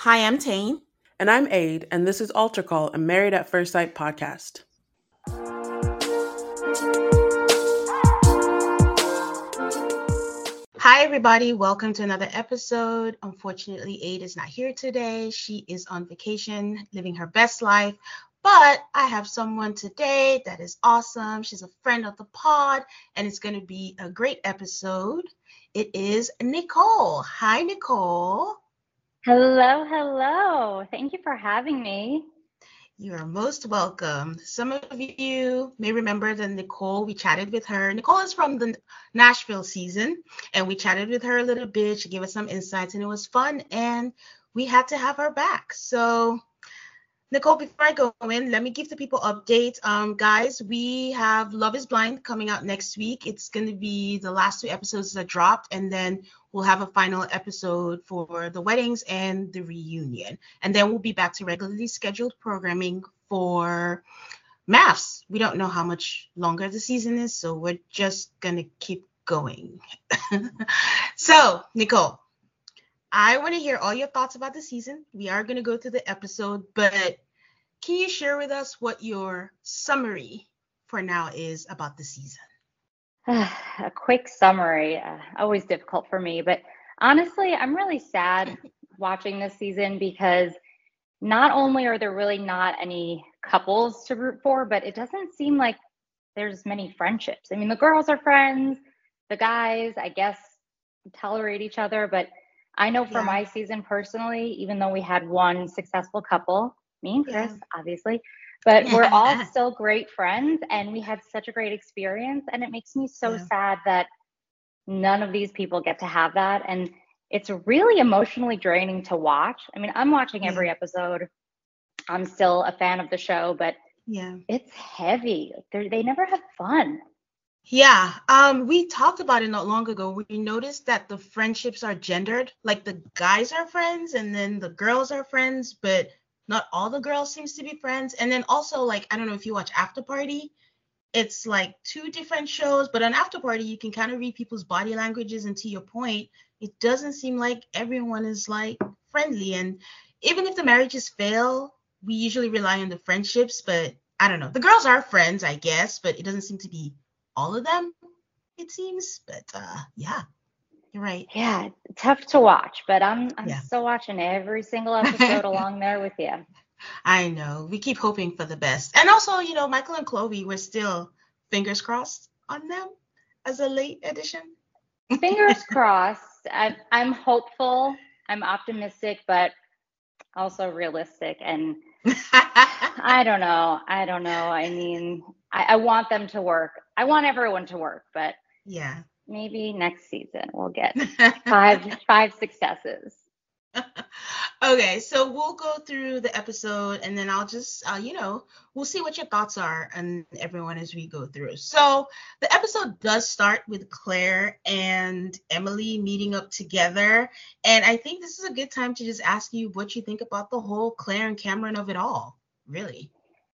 Hi, I'm Tane. And I'm Aid, and this is Altar Call, a Married at First Sight podcast. Hi, everybody. Welcome to another episode. Unfortunately, Aid is not here today. She is on vacation, living her best life. But I have someone today that is awesome. She's a friend of the pod, and it's going to be a great episode. It is Nicole. Hi, Nicole. Hello. Thank you for having me. You are most welcome. Some of you may remember that Nicole, we chatted with her. Nicole is from the Nashville season, and we chatted with her a little bit. She gave us some insights, and it was fun, and we had to have her back. So, Nicole, before I go in, let me give the people updates. Guys, we have Love is Blind coming out next week. It's going to be the last 2 episodes that dropped, and then we'll have a final episode for the weddings and the reunion. And then we'll be back to regularly scheduled programming for MAFS. We don't know how much longer the season is, so we're just going to keep going. So, Nicole, I want to hear all your thoughts about the season. We are going to go through the episode, but can you share with us what your summary for now is about the season? A quick summary, always difficult for me, but honestly, I'm really sad watching this season because not only are there really not any couples to root for, but it doesn't seem like there's many friendships. I mean, the girls are friends, the guys, I guess, tolerate each other, but I know for my season personally, even though we had one successful couple, me and Chris, obviously, but we're all still great friends and we had such a great experience. And it makes me so sad that none of these people get to have that. And it's really emotionally draining to watch. I mean, I'm watching every episode. I'm still a fan of the show, but it's heavy. They never have fun. Yeah, we talked about it not long ago. We noticed that the friendships are gendered. Like the guys are friends and then the girls are friends, but not all the girls seems to be friends. And then also, like, I don't know if you watch After Party, it's like 2 different shows, but on After Party, you can kind of read people's body languages. And to your point, it doesn't seem like everyone is like friendly. And even if the marriages fail, we usually rely on the friendships, but I don't know. The girls are friends, I guess, but it doesn't seem to be all of them, it seems. But yeah, you're right. Yeah, tough to watch, but I'm still watching every single episode along there with you. I know. We keep hoping for the best. And also, you know, Michael and Chloe, we're still fingers crossed on them as a late addition. Fingers crossed. I'm hopeful. I'm optimistic, but also realistic. And I don't know. I mean, I want them to work. I want everyone to work, but maybe next season we'll get five successes. Okay, so we'll go through the episode and then I'll just, we'll see what your thoughts are and everyone as we go through. So the episode does start with Claire and Emily meeting up together. And I think this is a good time to just ask you what you think about the whole Claire and Cameron of it all, really.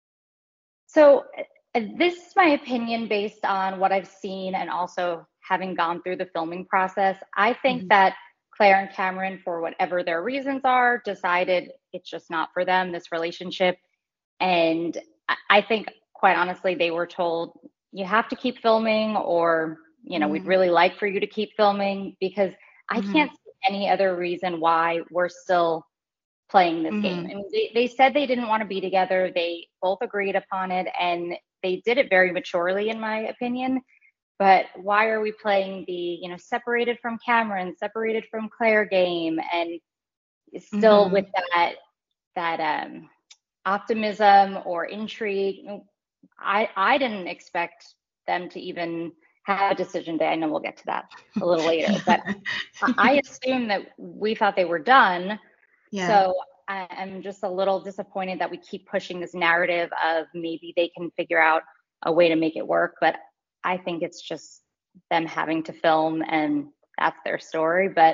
So this is my opinion based on what I've seen and also having gone through the filming process. I think that Claire and Cameron, for whatever their reasons are, decided it's just not for them, this relationship. And I think, quite honestly, they were told, you have to keep filming, or, we'd really like for you to keep filming, because I can't see any other reason why we're still playing this game. I mean, they said they didn't want to be together. They both agreed upon it, and they did it very maturely, in my opinion. But why are we playing the, separated from Cameron, separated from Claire game, and still with that optimism or intrigue? I didn't expect them to even have a decision day. I know we'll get to that a little later, but I assume that we thought they were done. So I'm just a little disappointed that we keep pushing this narrative of maybe they can figure out a way to make it work. But I think it's just them having to film and that's their story. But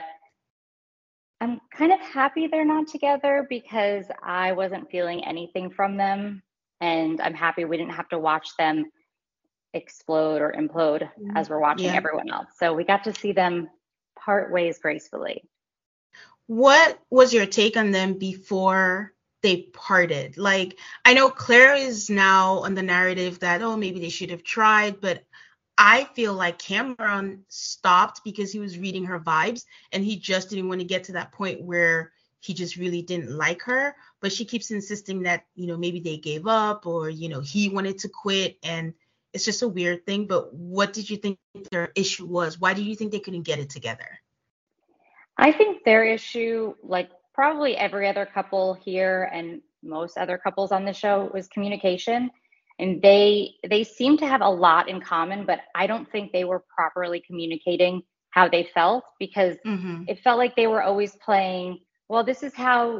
I'm kind of happy they're not together because I wasn't feeling anything from them. And I'm happy we didn't have to watch them explode or implode as we're watching everyone else. So we got to see them part ways gracefully. What was your take on them before they parted? Like, I know Claire is now on the narrative that, oh, maybe they should have tried, but I feel like Cameron stopped because he was reading her vibes and he just didn't want to get to that point where he just really didn't like her. But she keeps insisting that, maybe they gave up or, he wanted to quit. And it's just a weird thing. But what did you think their issue was? Why do you think they couldn't get it together? I think their issue, like probably every other couple here and most other couples on the show, was communication. And they seem to have a lot in common, but I don't think they were properly communicating how they felt, because it felt like they were always playing, well, these are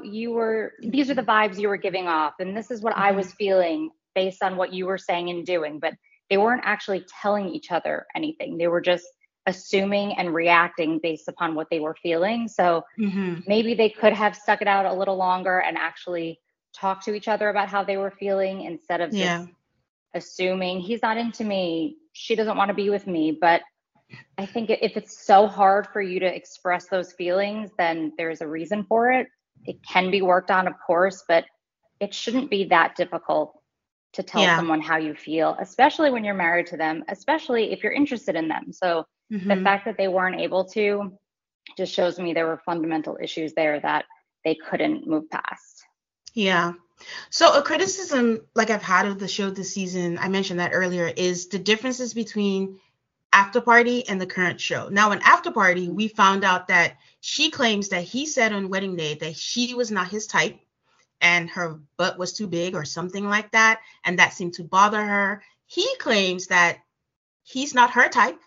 the vibes you were giving off, and this is what I was feeling based on what you were saying and doing. But they weren't actually telling each other anything. They were just assuming and reacting based upon what they were feeling. So maybe they could have stuck it out a little longer and actually talk to each other about how they were feeling, instead of just assuming he's not into me, she doesn't want to be with me. But I think if it's so hard for you to express those feelings, then there's a reason for it. It can be worked on, of course, but it shouldn't be that difficult to tell someone how you feel, especially when you're married to them, especially if you're interested in them. So the fact that they weren't able to just shows me there were fundamental issues there that they couldn't move past. Yeah. So a criticism like I've had of the show this season, I mentioned that earlier, is the differences between After Party and the current show. Now, in After Party, we found out that she claims that he said on wedding day that she was not his type and her butt was too big or something like that, and that seemed to bother her. He claims that he's not her type,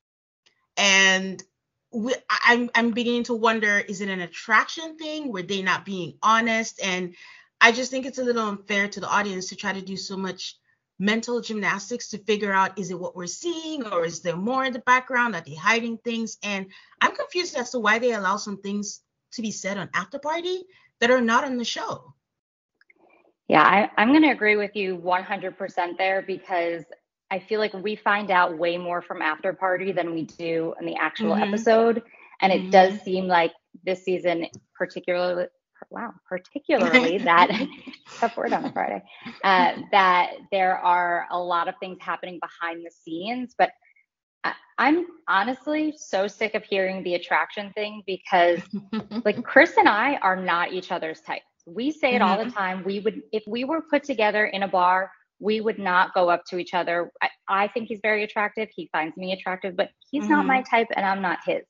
and I'm beginning to wonder, is it an attraction thing? Were they not being honest? And I just think it's a little unfair to the audience to try to do so much mental gymnastics to figure out, is it what we're seeing or is there more in the background? Are they hiding things? And I'm confused as to why they allow some things to be said on After Party that are not on the show. Yeah, I'm going to agree with you 100% there, because I feel like we find out way more from After Party than we do in the actual episode. And it does seem like this season, particularly that tough word on a Friday, that there are a lot of things happening behind the scenes. But I'm honestly so sick of hearing the attraction thing, because like Chris and I are not each other's type. We say it all the time. If we were put together in a bar, we would not go up to each other. I think he's very attractive. He finds me attractive, but he's not my type and I'm not his.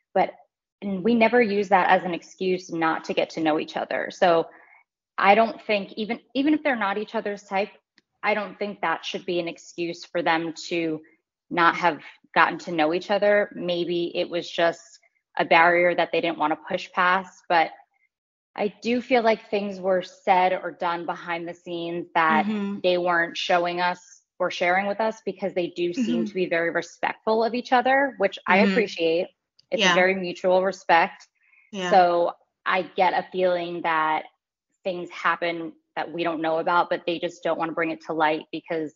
And we never use that as an excuse not to get to know each other. So I don't think, even if they're not each other's type, I don't think that should be an excuse for them to not have gotten to know each other. Maybe it was just a barrier that they didn't want to push past, but I do feel like things were said or done behind the scenes that they weren't showing us or sharing with us, because they do seem to be very respectful of each other, which I appreciate. It's a very mutual respect. Yeah. So I get a feeling that things happen that we don't know about, but they just don't want to bring it to light because,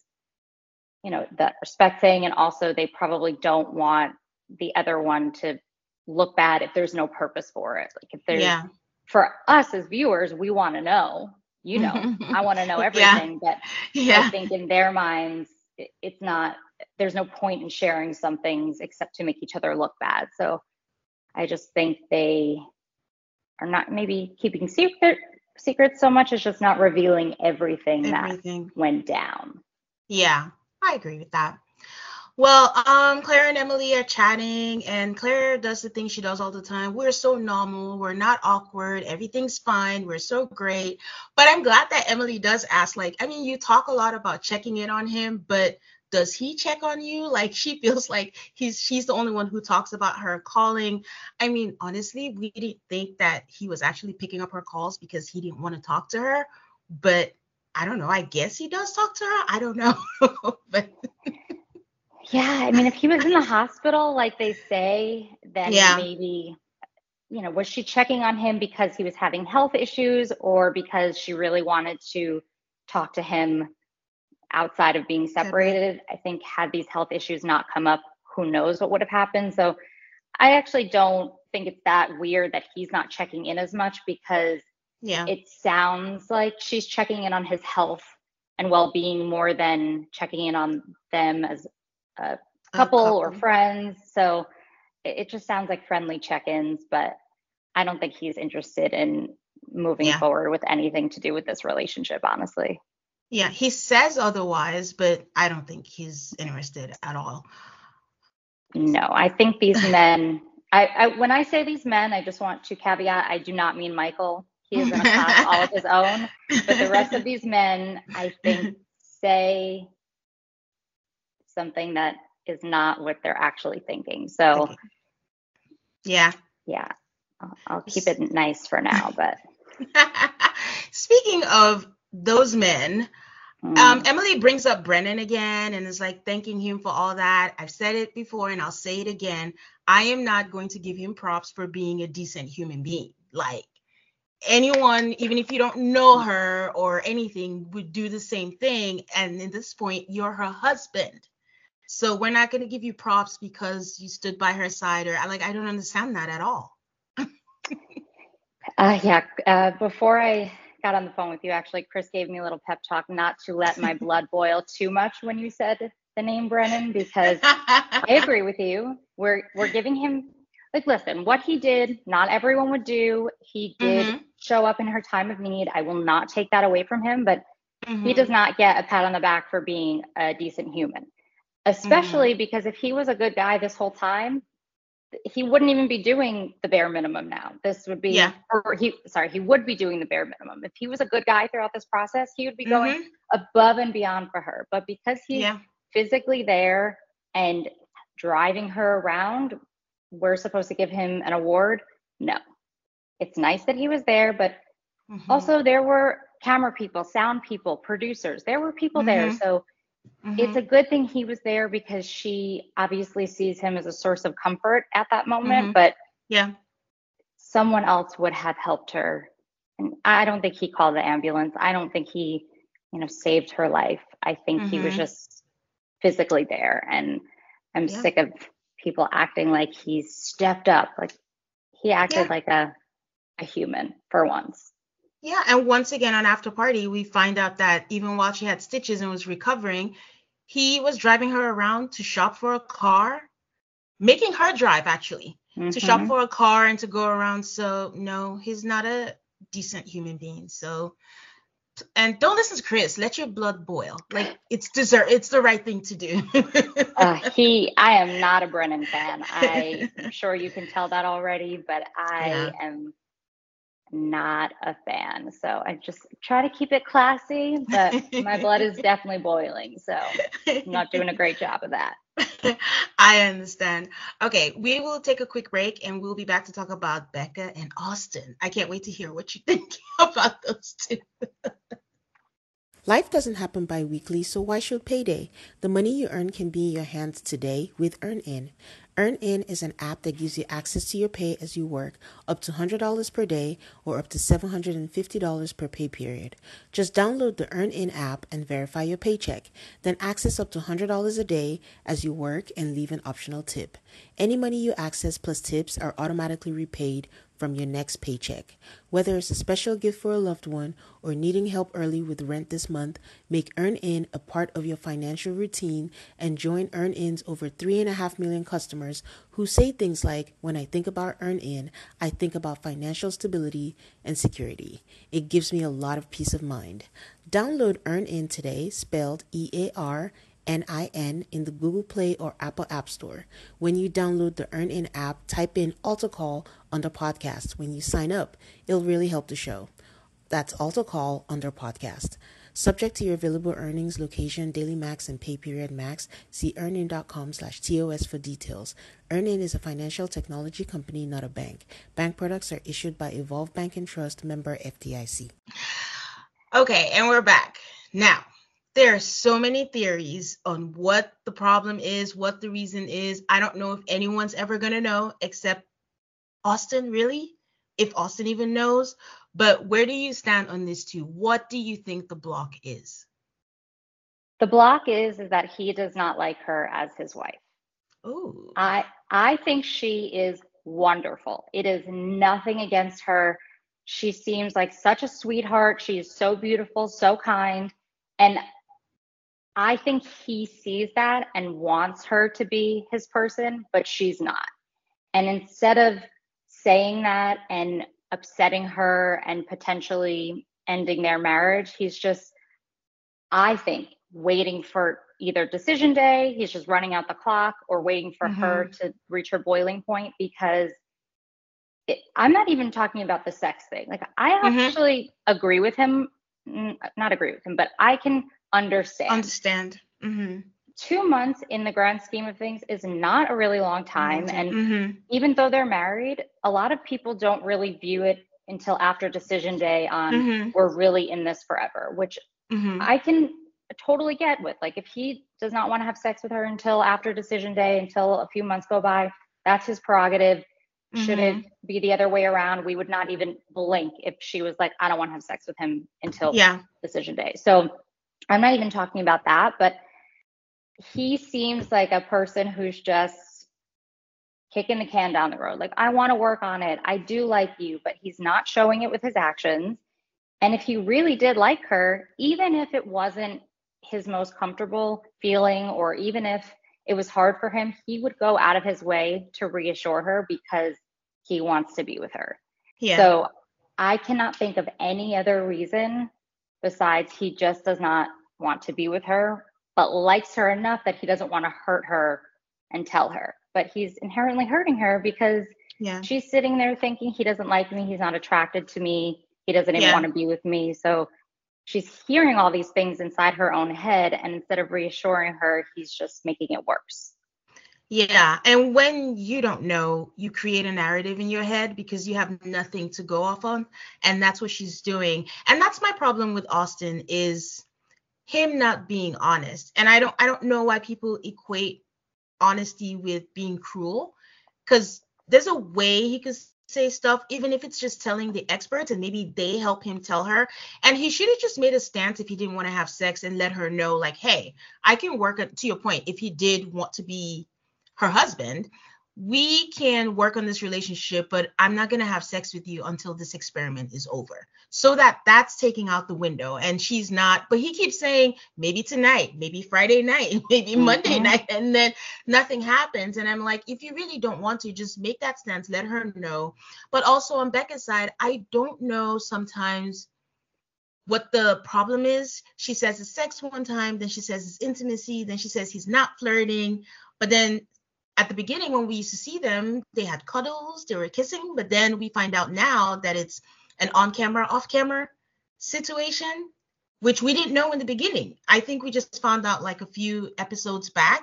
that respect thing. And also they probably don't want the other one to look bad if there's no purpose for it. Like if there's, for us as viewers, we want to know, I want to know everything, but I think in their minds, it's not, there's no point in sharing some things except to make each other look bad. So I just think they are not maybe keeping secrets so much as just not revealing everything that went down. Yeah, I agree with that. Well, Claire and Emily are chatting, and Claire does the thing she does all the time. We're so normal. We're not awkward. Everything's fine. We're so great. But I'm glad that Emily does ask, you talk a lot about checking in on him, but does he check on you? Like, she feels like she's the only one who talks about her calling. I mean, honestly, we didn't think that he was actually picking up her calls because he didn't want to talk to her. But I don't know. I guess he does talk to her. I don't know. But yeah, I mean, if he was in the hospital, like they say, then maybe, was she checking on him because he was having health issues, or because she really wanted to talk to him outside of being separated? I think had these health issues not come up, who knows what would have happened. So I actually don't think it's that weird that he's not checking in as much, because Yeah. it sounds like she's checking in on his health and well-being more than checking in on them as a couple or friends. So it just sounds like friendly check-ins, but I don't think he's interested in moving forward with anything to do with this relationship, honestly. Yeah, he says otherwise, but I don't think he's interested at all. No, I think these men, when I say these men, I just want to caveat, I do not mean Michael. He is in a class all of his own. But the rest of these men, I think, say something that is not what they're actually thinking. So, yeah, I'll keep it nice for now. But speaking of those men, Emily brings up Brennan again and is like thanking him for all that. I've said it before and I'll say it again. I am not going to give him props for being a decent human being. Like, anyone, even if you don't know her or anything, would do the same thing. And at this point, you're her husband. So we're not going to give you props because you stood by her side, or I don't understand that at all. Before I got on the phone with you, actually, Chris gave me a little pep talk not to let my blood boil too much when you said the name Brennan, because I agree with you. We're giving him, like, listen, what he did, not everyone would do. He did show up in her time of need. I will not take that away from him, but he does not get a pat on the back for being a decent human, especially because if he was a good guy this whole time, he wouldn't even be doing the bare minimum now. This would be, he would be doing the bare minimum. If he was a good guy throughout this process, he would be going above and beyond for her. But because he's physically there and driving her around, we're supposed to give him an award? No. It's nice that he was there, but also there were camera people, sound people, producers. There were people there. So it's a good thing he was there, because she obviously sees him as a source of comfort at that moment, but someone else would have helped her. And I don't think he called the ambulance. I don't think he, saved her life. I think he was just physically there. And I'm sick of people acting like he's stepped up. Like, he acted like a human for once. Yeah, and once again on After Party, we find out that even while she had stitches and was recovering, he was driving her around to shop for a car, making her drive, actually, to shop for a car and to go around. So, no, he's not a decent human being. So, and don't listen to Chris. Let your blood boil. Like, it's the right thing to do. I am not a Brennan fan. I'm sure you can tell that already, but I am not a fan. So I just try to keep it classy, but my blood is definitely boiling. So I'm not doing a great job of that. I understand. Okay, we will take a quick break and we'll be back to talk about Becca and Austin. I can't wait to hear what you think about those two. Life doesn't happen bi-weekly, so why should payday? The money you earn can be in your hands today with EarnIn. EarnIn is an app that gives you access to your pay as you work, up to $100 per day or up to $750 per pay period. Just download the EarnIn app and verify your paycheck. Then access up to $100 a day as you work and leave an optional tip. Any money you access plus tips are automatically repaid from your next paycheck. Whether it's a special gift for a loved one or needing help early with rent this month, make EarnIn a part of your financial routine and join EarnIn's over 3.5 million customers who say things like, when I think about EarnIn, I think about financial stability and security. It gives me a lot of peace of mind. Download EarnIn today, spelled EARNIN, in the Google Play or Apple App Store. When you download the EarnIn app, type in Altar Call under podcast. When you sign up, it'll really help the show. That's Altar Call under podcast. Subject to your available earnings, location, daily max, and pay period max. See earnin.com/TOS for details. EarnIn is a financial technology company, not a bank. Bank products are issued by Evolve Bank and Trust, member FDIC. Okay, and we're back. Now, there are so many theories on what the problem is, what the reason is. I don't know if anyone's ever going to know except Austin, really, if Austin even knows. But where do you stand on this too? What do you think the block is? The block is that he does not like her as his wife. Oh. I think she is wonderful. It is nothing against her. She seems like such a sweetheart. She is so beautiful, so kind. And I think he sees that and wants her to be his person, but she's not. And instead of saying that and upsetting her and potentially ending their marriage, he's just, I think, waiting for either decision day, he's just running out the clock, or waiting for her to reach her boiling point, because I'm not even talking about the sex thing. Like, I actually agree with him, not agree with him, but I can understand. 2 months in the grand scheme of things is not a really long time. And even though they're married, a lot of people don't really view it until after decision day on we're really in this forever, which I can totally get with. Like, if he does not want to have sex with her until after decision day, until a few months go by, that's his prerogative. Should it be the other way around, we would not even blink if she was like, I don't want to have sex with him until decision day. So I'm not even talking about that, but he seems like a person who's just kicking the can down the road. Like, I want to work on it. I do like you, but he's not showing it with his actions. And if he really did like her, even if it wasn't his most comfortable feeling, or even if it was hard for him, he would go out of his way to reassure her because he wants to be with her. Yeah. So I cannot think of any other reason besides he just does not want to be with her, but likes her enough that he doesn't want to hurt her and tell her. But he's inherently hurting her because she's sitting there thinking, he doesn't like me, he's not attracted to me, he doesn't even want to be with me. So she's hearing all these things inside her own head, and instead of reassuring her, he's just making it worse. Yeah. And when you don't know, you create a narrative in your head because you have nothing to go off on. And that's what she's doing. And that's my problem with Austin, is him not being honest. And I don't know why people equate honesty with being cruel, because there's a way he could say stuff, even if it's just telling the experts and maybe they help him tell her. And he should have just made a stance if he didn't want to have sex and let her know, like, hey, I can work to your point. If he did want to be her husband, we can work on this relationship, but I'm not going to have sex with you until this experiment is over. So that's taking out the window. And she's not, but he keeps saying maybe tonight, maybe Friday night, maybe Monday night, and then nothing happens. And I'm like, if you really don't want to, just make that stance, let her know. But also on Becca's side, I don't know sometimes what the problem is. She says it's sex one time, then she says it's intimacy, then she says he's not flirting, but then at the beginning, when we used to see them, they had cuddles, they were kissing, but then we find out now that it's an on-camera, off-camera situation, which we didn't know in the beginning. I think we just found out like a few episodes back.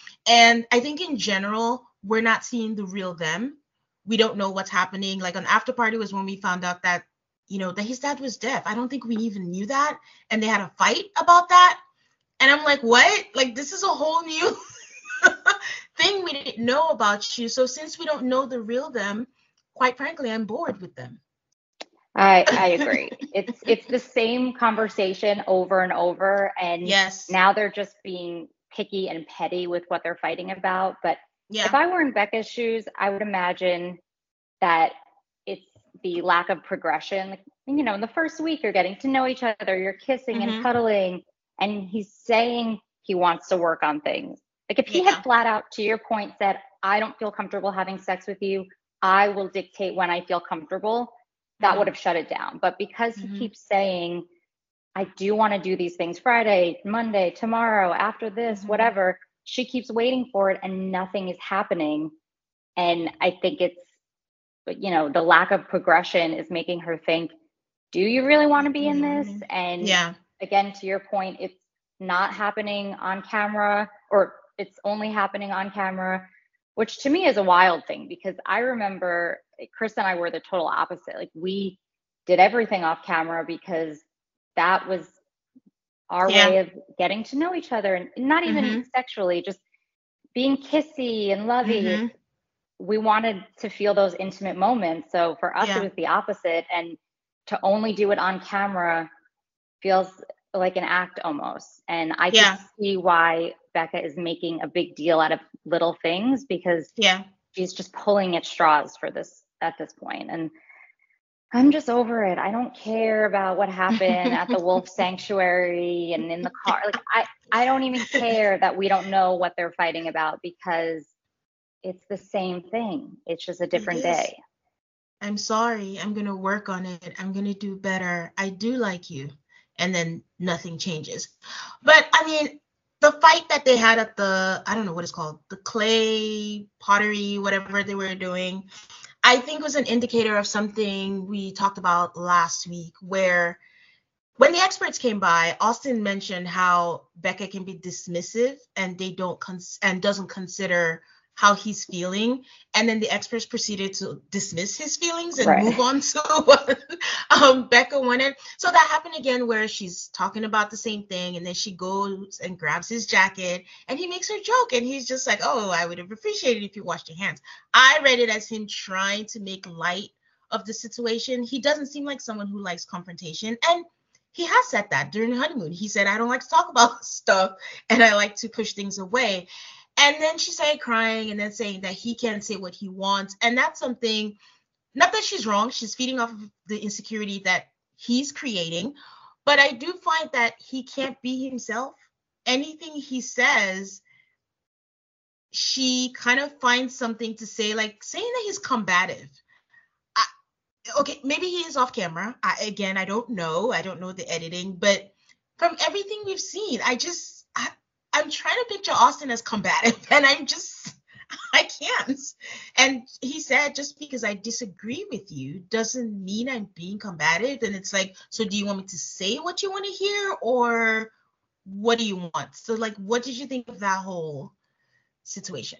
And I think in general, we're not seeing the real them. We don't know what's happening. Like on After Party was when we found out that, that his dad was deaf. I don't think we even knew that. And they had a fight about that. And I'm like, what? Like, this is a whole new thing we didn't know about you. So since we don't know the real them, quite frankly, I'm bored with them. I agree. It's the same conversation over and over, and now they're just being picky and petty with what they're fighting about. But if I were in Becca's shoes, I would imagine that it's the lack of progression. In the first week, you're getting to know each other, you're kissing and cuddling, and he's saying he wants to work on things. Like, if he had flat out, to your point, said, I don't feel comfortable having sex with you, I will dictate when I feel comfortable, that would have shut it down. But because he keeps saying, I do want to do these things Friday, Monday, tomorrow, after this, whatever, she keeps waiting for it and nothing is happening. And I think it's, the lack of progression is making her think, do you really want to be in this? And again, to your point, it's not happening on camera, or it's only happening on camera, which to me is a wild thing, because I remember Chris and I were the total opposite. Like, we did everything off camera because that was our way of getting to know each other, and not even sexually, just being kissy and lovey. We wanted to feel those intimate moments. So for us, it was the opposite. And to only do it on camera feels like an act almost. And I can see why Becca is making a big deal out of little things, because she's just pulling at straws for this at this point. And I'm just over it. I don't care about what happened at the wolf sanctuary and in the car. Like I don't even care that we don't know what they're fighting about, because it's the same thing. It's just a different day. I'm sorry. I'm going to work on it. I'm going to do better. I do like you. And then nothing changes. But I mean, the fight that they had at I don't know what it's called, the clay pottery, whatever they were doing, I think was an indicator of something we talked about last week, where when the experts came by, Austin mentioned how Becca can be dismissive and they don't and doesn't consider how he's feeling. And then the experts proceeded to dismiss his feelings and move on to what Becca wanted. So that happened again, where she's talking about the same thing, and then she goes and grabs his jacket and he makes her joke, and he's just like, oh, I would have appreciated if you washed your hands. I read it as him trying to make light of the situation. He doesn't seem like someone who likes confrontation, and he has said that during the honeymoon. He said, I don't like to talk about stuff and I like to push things away. And then she started crying and then saying that he can't say what he wants. And that's something, not that she's wrong, she's feeding off of the insecurity that he's creating. But I do find that he can't be himself. Anything he says, she kind of finds something to say, like saying that he's combative. Okay, maybe he is off camera. I don't know. I don't know the editing. But from everything we've seen, I'm trying to picture Austin as combative, and I can't. And he said, just because I disagree with you doesn't mean I'm being combative. And it's like, so do you want me to say what you want to hear, or what do you want? So like, what did you think of that whole situation?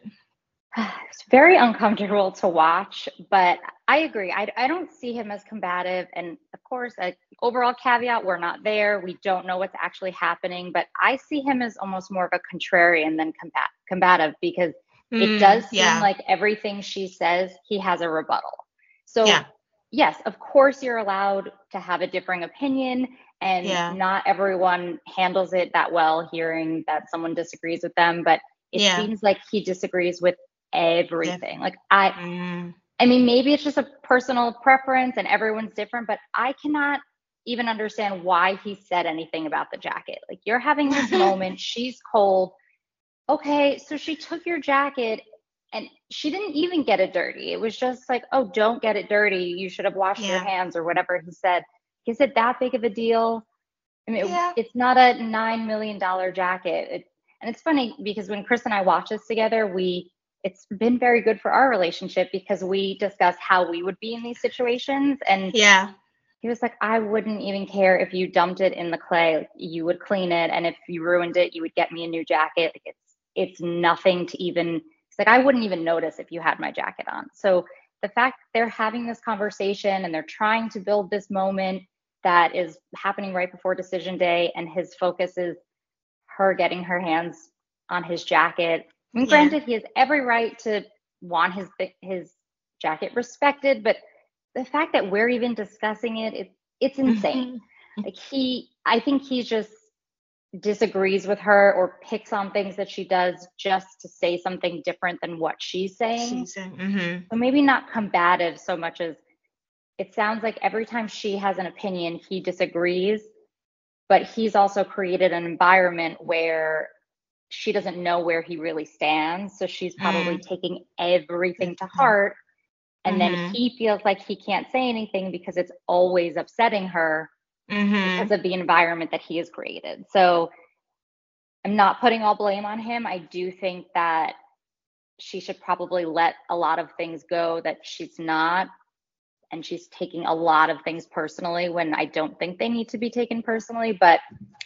It's very uncomfortable to watch, but I agree. I don't see him as combative. And of course, an overall caveat, we're not there. We don't know what's actually happening, but I see him as almost more of a contrarian than combative, because it does seem like everything she says, he has a rebuttal. So yes, of course, you're allowed to have a differing opinion, and not everyone handles it that well, hearing that someone disagrees with them, but it seems like he disagrees with everything. Like I mean, maybe it's just a personal preference and everyone's different, but I cannot even understand why he said anything about the jacket. Like, you're having this moment, she's cold. Okay, so she took your jacket and she didn't even get it dirty. It was just like, oh, don't get it dirty. You should have washed your hands, or whatever he said. Is it that big of a deal? I mean, it's not a $9 million jacket. And it's funny because when Chris and I watch this together, it's been very good for our relationship, because we discuss how we would be in these situations. And he was like, I wouldn't even care if you dumped it in the clay. Like, you would clean it. And if you ruined it, you would get me a new jacket. Like, it's nothing to even, it's like, I wouldn't even notice if you had my jacket on. So the fact they're having this conversation and they're trying to build this moment that is happening right before decision day, and his focus is her getting her hands on his jacket. I mean, granted, he has every right to want his jacket respected, but the fact that we're even discussing it's insane. Like, I think he just disagrees with her, or picks on things that she does just to say something different than what she's saying. So maybe not combative so much as, it sounds like every time she has an opinion, he disagrees, but he's also created an environment where she doesn't know where he really stands. So she's probably taking everything to heart. And then he feels like he can't say anything because it's always upsetting her because of the environment that he has created. So I'm not putting all blame on him. I do think that she should probably let a lot of things go that she's not. And she's taking a lot of things personally when I don't think they need to be taken personally. But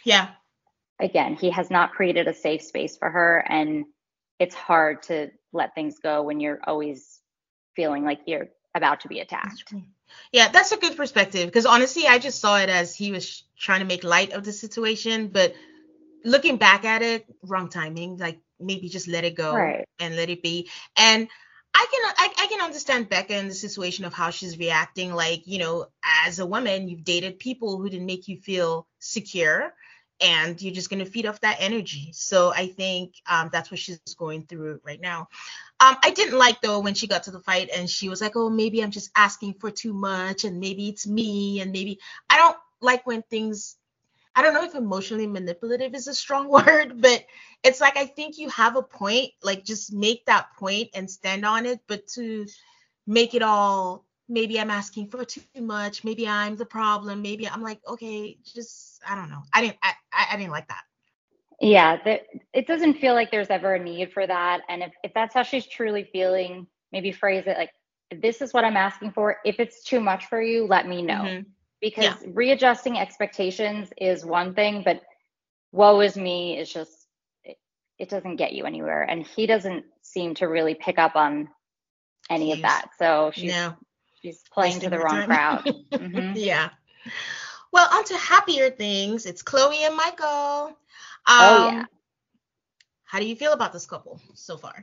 again, he has not created a safe space for her, and it's hard to let things go when you're always feeling like you're about to be attacked. Yeah, that's a good perspective, because honestly, I just saw it as he was trying to make light of the situation, but looking back at it, wrong timing. Like, maybe just let it go and let it be. And I can understand Becca in the situation of how she's reacting. Like, you know, as a woman, you've dated people who didn't make you feel secure. and you're just going to feed off that energy. So I think that's what she's going through right now. I didn't like, though, when she got to the fight and she was like, oh, maybe I'm just asking for too much and maybe it's me, and maybe I don't like when things, I don't know if emotionally manipulative is a strong word, but it's like, I think you have a point, like just make that point and stand on it. But to make it all, maybe I'm asking for too much, maybe I'm the problem, maybe I'm like, okay, just, I don't know. I didn't like that. Yeah, it doesn't feel like there's ever a need for that. And if that's how she's truly feeling, maybe phrase it like, this is what I'm asking for. If it's too much for you, let me know. Mm-hmm. Because Yeah. readjusting expectations is one thing, but woe is me is just, it doesn't get you anywhere. And he doesn't seem to really pick up on any of that. So she's playing Wasting to the her wrong time. crowd. Mm-hmm. Yeah. Well, on to happier things. It's Chloe and Michael. Oh, yeah. How do you feel about this couple so far?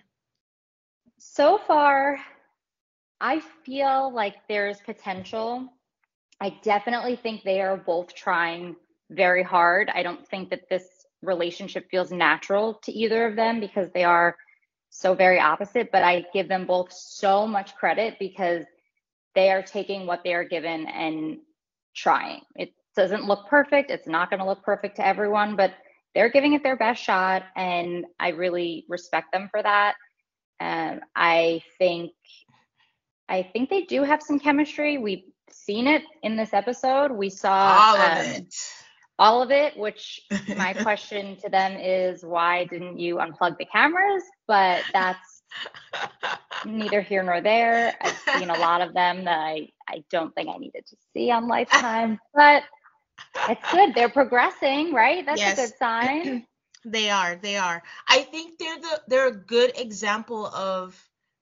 So far, I feel like there's potential. I definitely think they are both trying very hard. I don't think that this relationship feels natural to either of them because they are so very opposite, but I give them both so much credit because they are taking what they are given and trying. It doesn't look perfect. It's not going to look perfect to everyone, but they're giving it their best shot, and I really respect them for that. I think they do have some chemistry. We've seen it in this episode. We saw all of it, which my question to them is, why didn't you unplug the cameras? But that's neither here nor there. I've seen a lot of them that I don't think I needed to see on Lifetime, but it's good. They're progressing, right? That's a good sign. They are. I think they're a good example of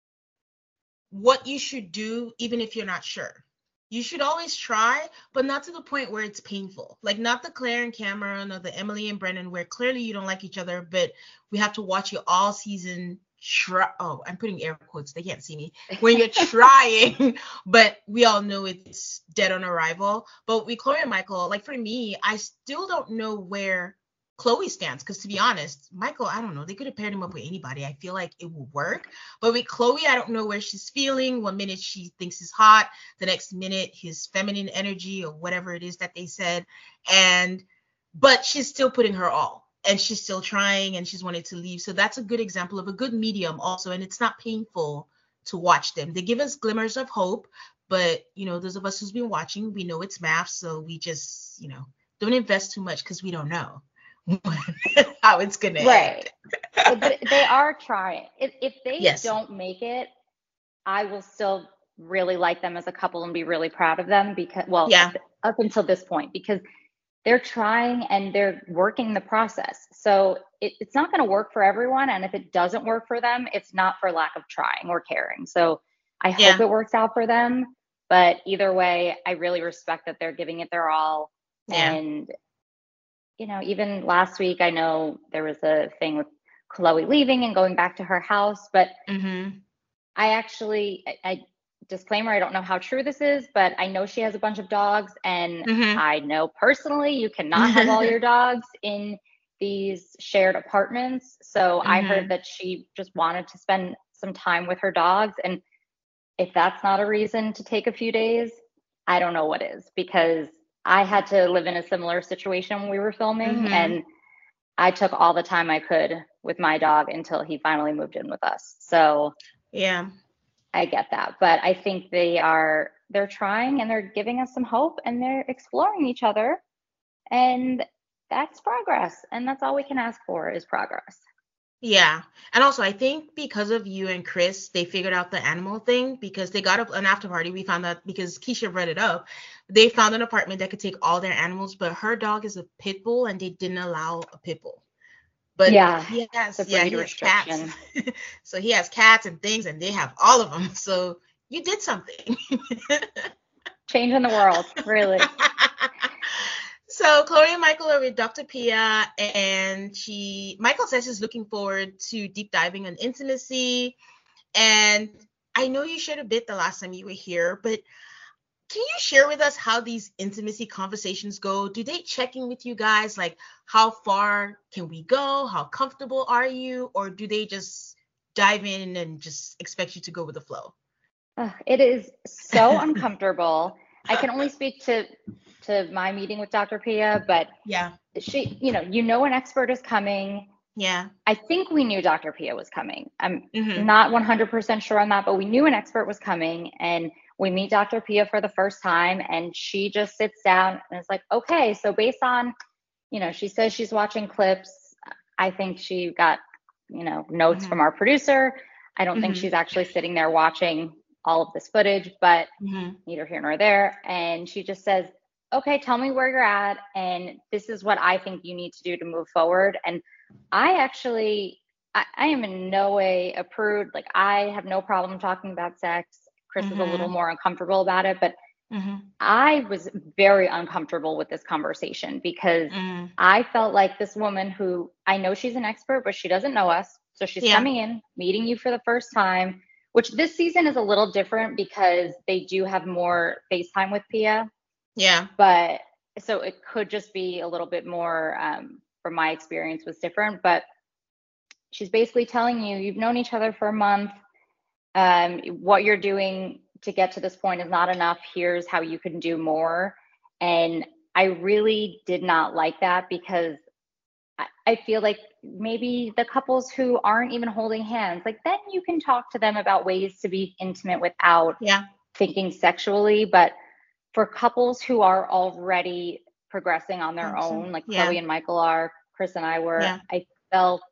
what you should do even if you're not sure. You should always try, but not to the point where it's painful. Like not the Claire and Cameron or the Emily and Brennan where clearly you don't like each other, but we have to watch you all season oh, I'm putting air quotes. They can't see me. When you're trying, but we all know it's dead on arrival. But with Chloe and Michael, like for me, I still don't know where Chloe stands, because to be honest, Michael, I don't know. They could have paired him up with anybody. I feel like it will work. But with Chloe, I don't know where she's feeling. One minute she thinks he's hot, the next minute his feminine energy or whatever it is that they said. But she's still putting her all. And she's still trying, and she's wanted to leave. So that's a good example of a good medium also. And it's not painful to watch them. They give us glimmers of hope. But, those of us who's been watching, we know it's math. So we just, don't invest too much because we don't know how it's going to end. But they are trying. If they don't make it, I will still really like them as a couple and be really proud of them because, up until this point, because they're trying and they're working the process. So it's not going to work for everyone. And if it doesn't work for them, it's not for lack of trying or caring. So I hope it works out for them. But either way, I really respect that they're giving it their all. Yeah. And, even last week, I know there was a thing with Chloe leaving and going back to her house. But I disclaimer, I don't know how true this is, but I know she has a bunch of dogs, and I know personally you cannot have all your dogs in these shared apartments. So I heard that she just wanted to spend some time with her dogs. And if that's not a reason to take a few days, I don't know what is, because I had to live in a similar situation when we were filming, and I took all the time I could with my dog until he finally moved in with us. So yeah. I get that, but I think they're trying and they're giving us some hope and they're exploring each other, and that's progress. And that's all we can ask for is progress. Yeah. And also I think because of you and Chris, they figured out the animal thing, because they got an after party. We found out because Keisha read it up. They found an apartment that could take all their animals, but her dog is a pit bull and they didn't allow a pit bull. But he has cats. So he has cats and things, and they have all of them. So you did something. Changing the world, really. So Chloe and Michael are with Dr. Pia, and Michael says he's looking forward to deep diving on intimacy. And I know you shared a bit the last time you were here, but can you share with us how these intimacy conversations go? Do they check in with you guys? Like, how far can we go? How comfortable are you? Or do they just dive in and just expect you to go with the flow? It is so uncomfortable. I can only speak to my meeting with Dr. Pia, but Yeah. she, an expert is coming. Yeah. I think we knew Dr. Pia was coming. I'm Mm-hmm. not 100% sure on that, but we knew an expert was coming, and we meet Dr. Pia for the first time, and she just sits down and is like, okay, so based on, she says she's watching clips. I think she got, notes from our producer. I don't think she's actually sitting there watching all of this footage, but neither here nor there. And she just says, okay, tell me where you're at, and this is what I think you need to do to move forward. And I am in no way a prude. Like, I have no problem talking about sex. Chris is a little more uncomfortable about it, but I was very uncomfortable with this conversation because I felt like this woman who, I know she's an expert, but she doesn't know us. So she's coming in, meeting you for the first time, which this season is a little different because they do have more FaceTime with Pia. Yeah. But so it could just be a little bit more, from my experience, was different. But she's basically telling you, you've known each other for a month. What you're doing to get to this point is not enough. Here's how you can do more. And I really did not like that because I feel like maybe the couples who aren't even holding hands, like, then you can talk to them about ways to be intimate without thinking sexually. But for couples who are already progressing on their own, like Chloe and Michael are, Chris and I were, I felt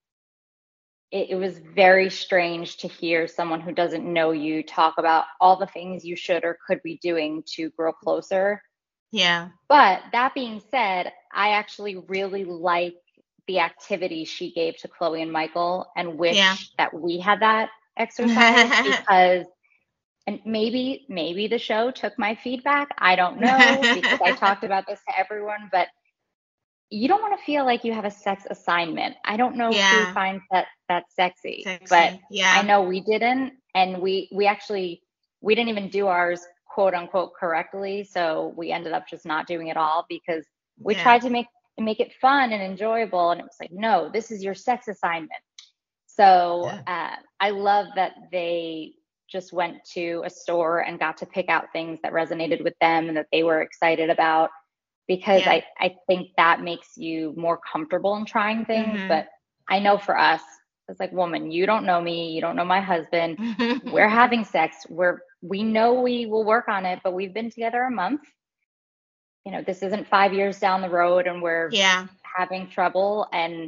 it was very strange to hear someone who doesn't know you talk about all the things you should or could be doing to grow closer. Yeah. But that being said, I actually really like the activity she gave to Chloe and Michael, and wish that we had that exercise because, and maybe the show took my feedback. I don't know, because I talked about this to everyone, but you don't want to feel like you have a sex assignment. I don't know who finds that sexy, but I know we didn't. And we didn't even do ours quote unquote correctly. So we ended up just not doing it all because we tried to make it fun and enjoyable. And it was like, no, this is your sex assignment. So I love that they just went to a store and got to pick out things that resonated with them and that they were excited about, because I think that makes you more comfortable in trying things. But I know for us, it's like, woman, you don't know me, you don't know my husband. We're having sex. We know we will work on it, but we've been together a month. This isn't 5 years down the road and we're having trouble. And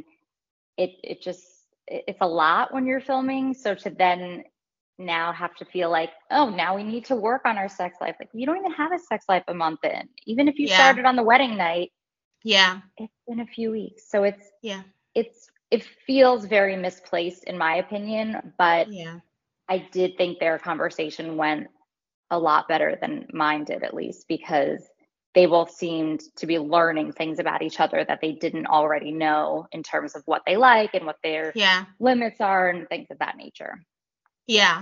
it's a lot when you're filming. So to then now have to feel like, oh, now we need to work on our sex life. Like, you don't even have a sex life a month in. Even if you started on the wedding night, it's been a few weeks. So it feels very misplaced in my opinion, but I did think their conversation went a lot better than mine did, at least, because they both seemed to be learning things about each other that they didn't already know in terms of what they like and what their limits are and things of that nature. Yeah.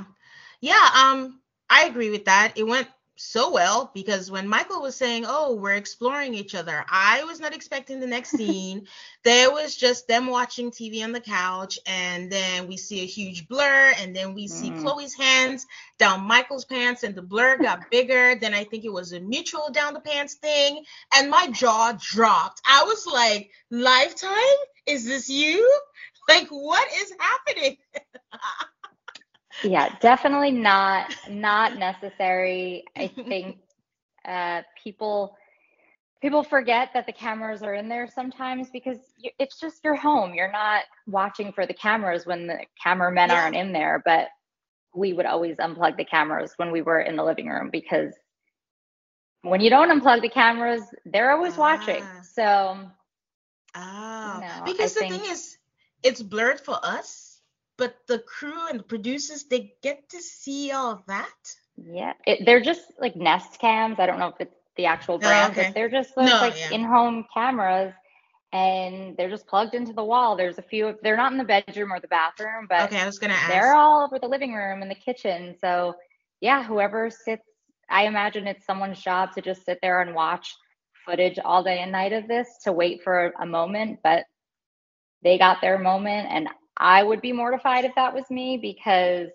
I agree with that. It went so well because when Michael was saying, oh, we're exploring each other, I was not expecting the next scene. There was just them watching TV on the couch, and then we see a huge blur, and then we see Chloe's hands down Michael's pants, and the blur got bigger. Then I think it was a mutual down the pants thing, and my jaw dropped. I was like, Lifetime? Is this you? Like, what is happening? Yeah, definitely not necessary. I think people forget that the cameras are in there sometimes because it's just your home. You're not watching for the cameras when the cameramen aren't in there. But we would always unplug the cameras when we were in the living room, because when you don't unplug the cameras, they're always watching. So, because the thing is, it's blurred for us. But the crew and the producers, they get to see all of that? Yeah. They're just like Nest cams. I don't know if it's the actual brand, but they're just those in-home cameras, and they're just plugged into the wall. There's a few, they're not in the bedroom or the bathroom, but I was gonna ask. They're all over the living room and the kitchen. So yeah, whoever sits I imagine it's someone's job to just sit there and watch footage all day and night of this to wait for a moment, but they got their moment, and I would be mortified if that was me, because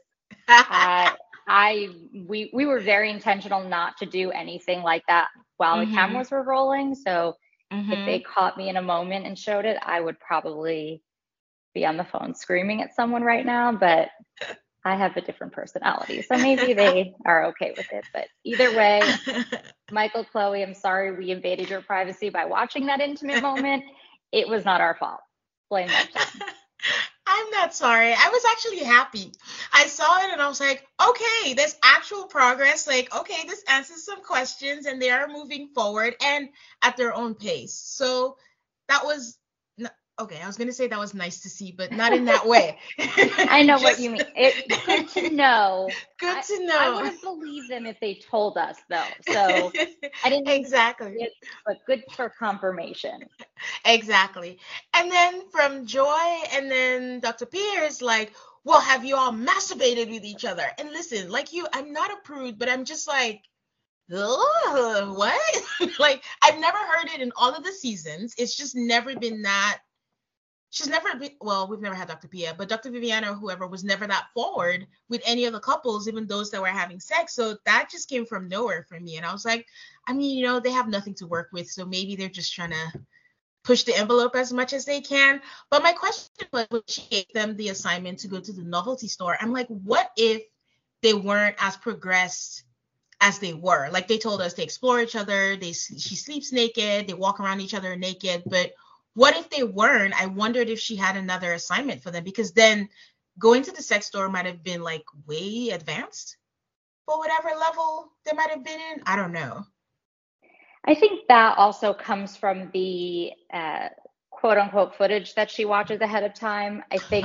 we were very intentional not to do anything like that while the cameras were rolling. So if they caught me in a moment and showed it, I would probably be on the phone screaming at someone right now, but I have a different personality. So maybe they are okay with it. But either way, Michael, Chloe, I'm sorry we invaded your privacy by watching that intimate moment. It was not our fault. Blame them. I'm not sorry. I was actually happy. I saw it and I was like, okay, there's actual progress. Like, okay, this answers some questions and they are moving forward and at their own pace. So that was okay. I was going to say that was nice to see, but not in that way. I know what you mean. It's good to know. Good to know. I would have believed them if they told us, though. So I didn't exactly. It, but good for confirmation. Exactly. And then from Joy and then Dr. Pierce, like, well, have you all masturbated with each other? And listen, like you, I'm not a prude, but I'm just like, what? Like, I've never heard it in all of the seasons. It's just never been that. She's never been, well, we've never had Dr. Pia, but Dr. Viviana or whoever was never that forward with any of the couples, even those that were having sex. So that just came from nowhere for me. And I was like, I mean, you know, they have nothing to work with. So maybe they're just trying to push the envelope as much as they can. But my question was, when she gave them the assignment to go to the novelty store, I'm like, what if they weren't as progressed as they were? Like, they told us they explore each other, she sleeps naked, they walk around each other naked, but what if they weren't? I wondered if she had another assignment for them, because then going to the sex store might have been like way advanced for whatever level they might have been in. I don't know. I think that also comes from the quote unquote footage that she watches ahead of time. I think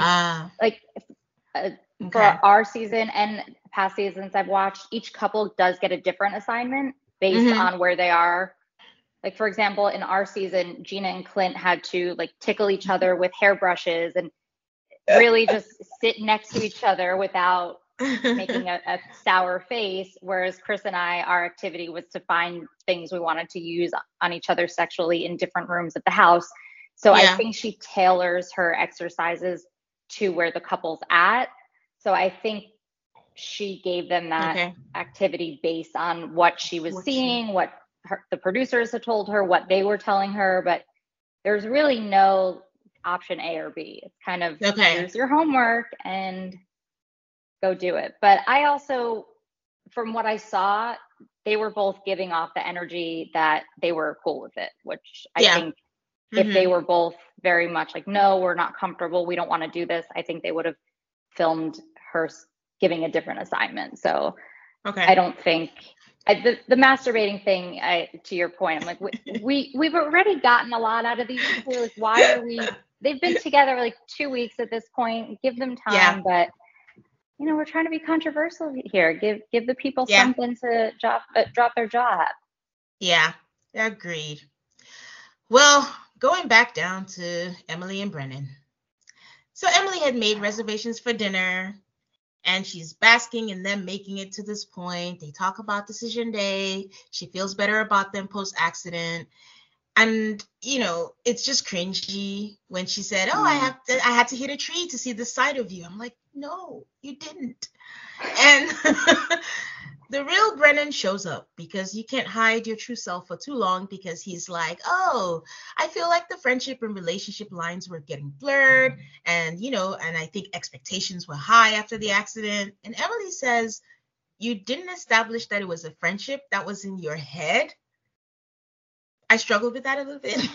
for our season and past seasons I've watched, each couple does get a different assignment based on where they are. Like, for example, in our season, Gina and Clint had to like tickle each other with hairbrushes and really just sit next to each other without making a sour face. Whereas Chris and I, our activity was to find things we wanted to use on each other sexually in different rooms at the house. So I think she tailors her exercises to where the couple's at. So I think she gave them that activity based on what she was seeing, what the producers had told her, what they were telling her, but there's really no option A or B. It's kind of, here's your homework and go do it. But I also, from what I saw, they were both giving off the energy that they were cool with it, which I think if they were both very much like, no, we're not comfortable, we don't want to do this, I think they would have filmed her giving a different assignment. So I don't think the masturbating thing, to your point, I'm like, we've already gotten a lot out of these people. Like, why are we? They've been together like 2 weeks at this point. Give them time, but you know, we're trying to be controversial here. Give the people something to drop their jaw at. Yeah, agreed. Well, going back down to Emily and Brennan. So Emily had made reservations for dinner, and she's basking in them making it to this point. They talk about decision day. She feels better about them post-accident. And, you know, it's just cringy when she said, oh, I had to hit a tree to see the side of you. I'm like, no, you didn't. And the real Brennan shows up, because you can't hide your true self for too long, because he's like, oh, I feel like the friendship and relationship lines were getting blurred. And, you know, and I think expectations were high after the accident. And Emily says, you didn't establish that it was a friendship that was in your head. I struggled with that a little bit.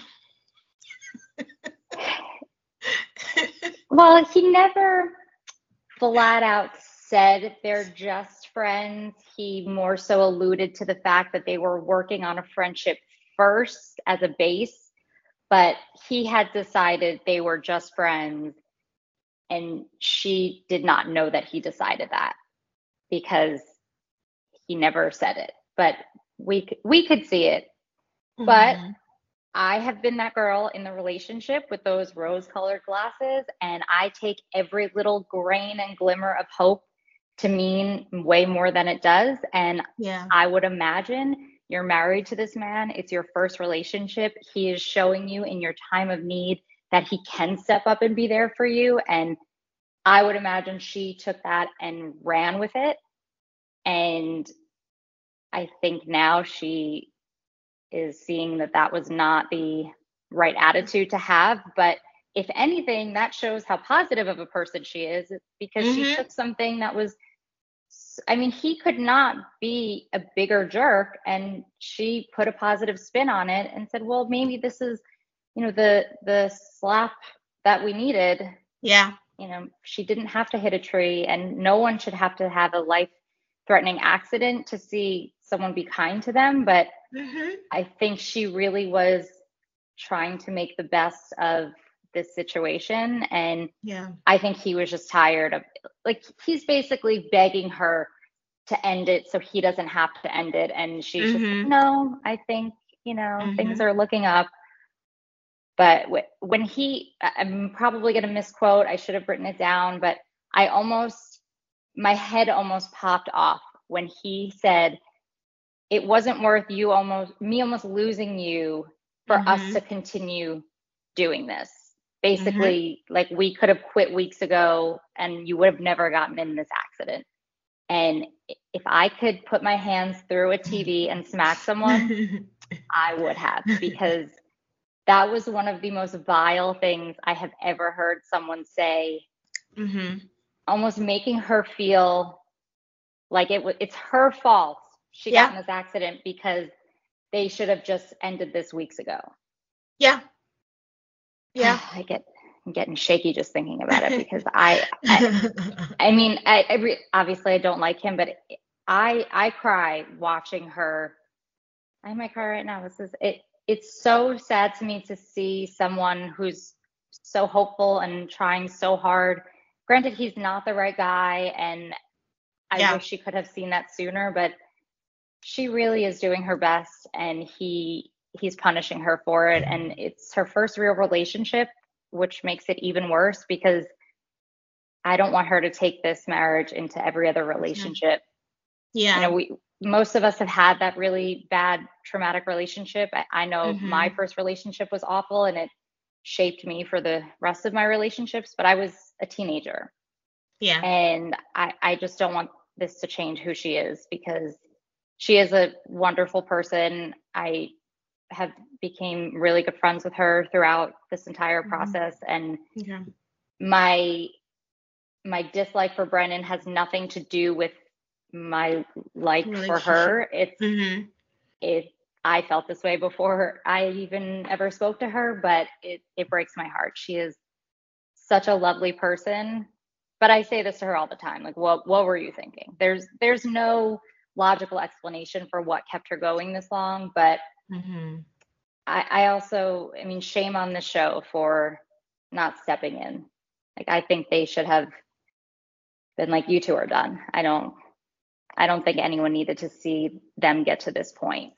Well, he never flat out said they're just friends. He more so alluded to the fact that they were working on a friendship first as a base, but he had decided they were just friends, and she did not know that he decided that because he never said it. But we could see it. But I have been that girl in the relationship with those rose-colored glasses, and I take every little grain and glimmer of hope to mean way more than it does. And Yeah. I would imagine you're married to this man. It's your first relationship. He is showing you in your time of need that he can step up and be there for you. And I would imagine she took that and ran with it. And I think now she is seeing that that was not the right attitude to have. But if anything, that shows how positive of a person she is, because she took something that was, I mean, he could not be a bigger jerk, and she put a positive spin on it and said, well, maybe this is, you know, the slap that we needed. Yeah. You know, she didn't have to hit a tree, and no one should have to have a life-threatening accident to see someone be kind to them. But I think she really was trying to make the best of this situation. And Yeah. I think he was just tired of, like, he's basically begging her to end it so he doesn't have to end it. And she's just like, no, I think, you know, things are looking up. But when I'm probably going to misquote, I should have written it down, but my head almost popped off when he said, it wasn't worth me almost losing you for us to continue doing this. Basically, like, we could have quit weeks ago and you would have never gotten in this accident. And if I could put my hands through a TV and smack someone, I would have, because that was one of the most vile things I have ever heard someone say, almost making her feel like it's her fault she got in this accident because they should have just ended this weeks ago. Yeah. Yeah. I'm getting shaky just thinking about it, because I mean, obviously I don't like him, but I cry watching her. I might cry right now. It's so sad to me to see someone who's so hopeful and trying so hard. Granted, he's not the right guy, and I wish she could have seen that sooner, but she really is doing her best, and he's punishing her for it. And it's her first real relationship, which makes it even worse, because I don't want her to take this marriage into every other relationship. Yeah. You know, most of us have had that really bad traumatic relationship. I know my first relationship was awful, and it shaped me for the rest of my relationships, but I was a teenager. Yeah. And I just don't want this to change who she is, because she is a wonderful person. I have became really good friends with her throughout this entire process. And my dislike for Brennan has nothing to do with my like for her. I felt this way before I even ever spoke to her, but it breaks my heart. She is such a lovely person. But I say this to her all the time, like, what were you thinking? There's no logical explanation for what kept her going this long. But I also, I mean, shame on the show for not stepping in. Like, I think they should have been like, you two are done. I don't think anyone needed to see them get to this point.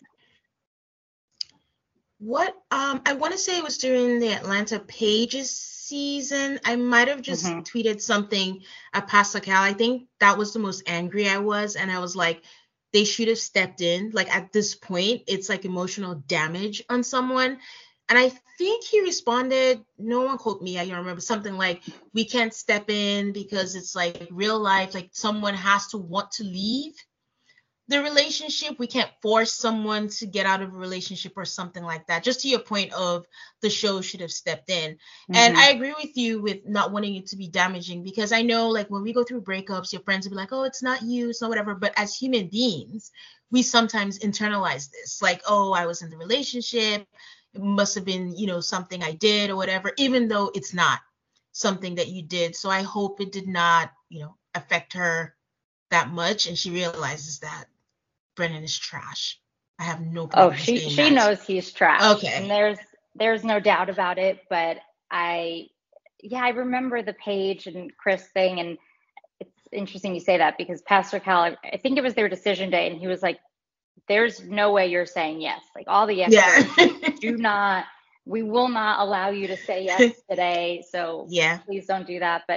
What I want to say it was during the Atlanta Pages season. I might have just tweeted something at Pastor Cal. I think that was the most angry I was, and I was like, they should have stepped in. Like, at this point, it's like emotional damage on someone. And I think he responded, no one quote me, I don't remember, something like, we can't step in because it's like real life, like someone has to want to leave the relationship. We can't force someone to get out of a relationship or something like that. Just to your point of the show should have stepped in. And I agree with you with not wanting it to be damaging, because I know, like, when we go through breakups, your friends will be like, oh, it's not you, it's not whatever. But as human beings, we sometimes internalize this, like, oh, I was in the relationship, it must have been, you know, something I did or whatever, even though it's not something that you did. So I hope it did not, you know, affect her that much, and she realizes that Brennan is trash. I have no problem. Oh, she knows he's trash. Okay. And there's no doubt about it. But I remember the Paige and Chris thing, and it's interesting you say that, because Pastor Cal, I think it was their decision day, and he was like, there's no way you're saying yes. Like, all the experts we will not allow you to say yes today. So please don't do that. But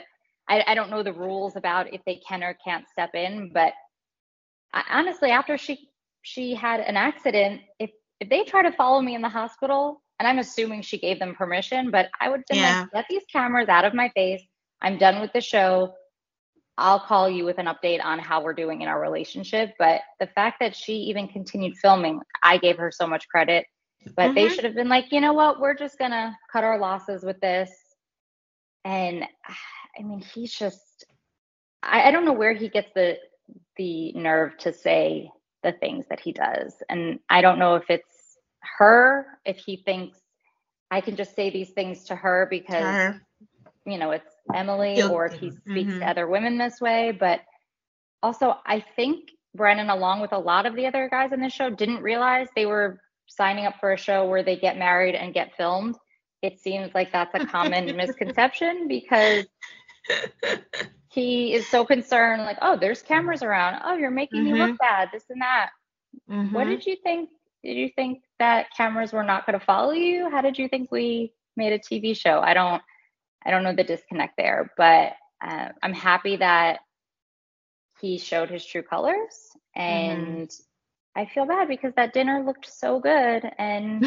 I don't know the rules about if they can or can't step in, but honestly, after she had an accident, if they try to follow me in the hospital, and I'm assuming she gave them permission, but I would have been like, get these cameras out of my face. I'm done with the show. I'll call you with an update on how we're doing in our relationship. But the fact that she even continued filming, I gave her so much credit. But they should have been like, you know what? We're just going to cut our losses with this. And I mean, he's just, I don't know where he gets the nerve to say the things that he does. And I don't know if it's her, if he thinks I can just say these things to her because, you know, it's Emily, or if he speaks to other women this way. But also, I think Brennan, along with a lot of the other guys on this show, didn't realize they were signing up for a show where they get married and get filmed. It seems like that's a common misconception, because he is so concerned, like, oh, there's cameras around. Oh, you're making me look bad, this and that. What did you think? Did you think that cameras were not going to follow you? How did you think we made a TV show? I don't know the disconnect there, but I'm happy that he showed his true colors, and I feel bad because that dinner looked so good and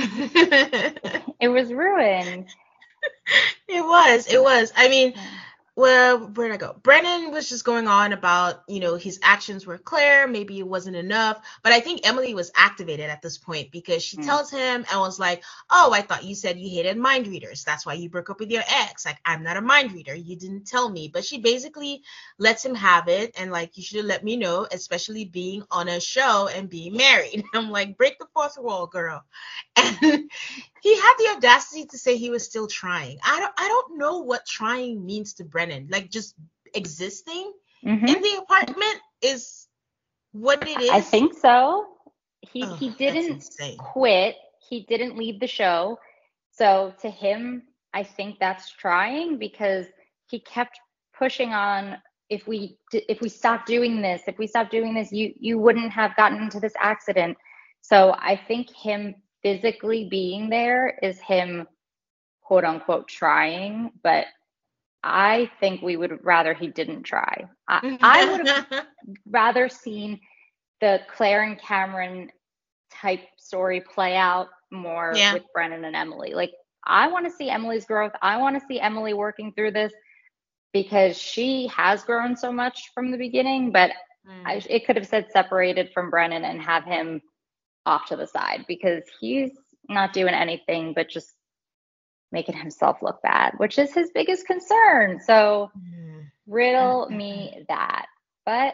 it was ruined. It was. I mean, well, where'd I go? Brennan was just going on about, you know, his actions were clear. Maybe it wasn't enough. But I think Emily was activated at this point because she tells him and was like, oh, I thought you said you hated mind readers. That's why you broke up with your ex. Like, I'm not a mind reader. You didn't tell me. But she basically lets him have it. And like, you should have let me know, especially being on a show and being married. I'm like, break the fourth wall, girl. And he had the audacity to say he was still trying. I don't know what trying means to Brennan. Like, just existing in the apartment is what it is. I think so. He didn't quit. He didn't leave the show. So to him, I think that's trying, because he kept pushing on. If we stop doing this, you wouldn't have gotten into this accident. So I think him physically being there is him, quote unquote, trying, but I think we would rather he didn't try. I would have rather seen the Claire and Cameron type story play out more with Brennan and Emily. Like, I want to see Emily's growth. I want to see Emily working through this, because she has grown so much from the beginning, but it could have said separated from Brennan and have him off to the side, because he's not doing anything but just making himself look bad, which is his biggest concern. So riddle me that. But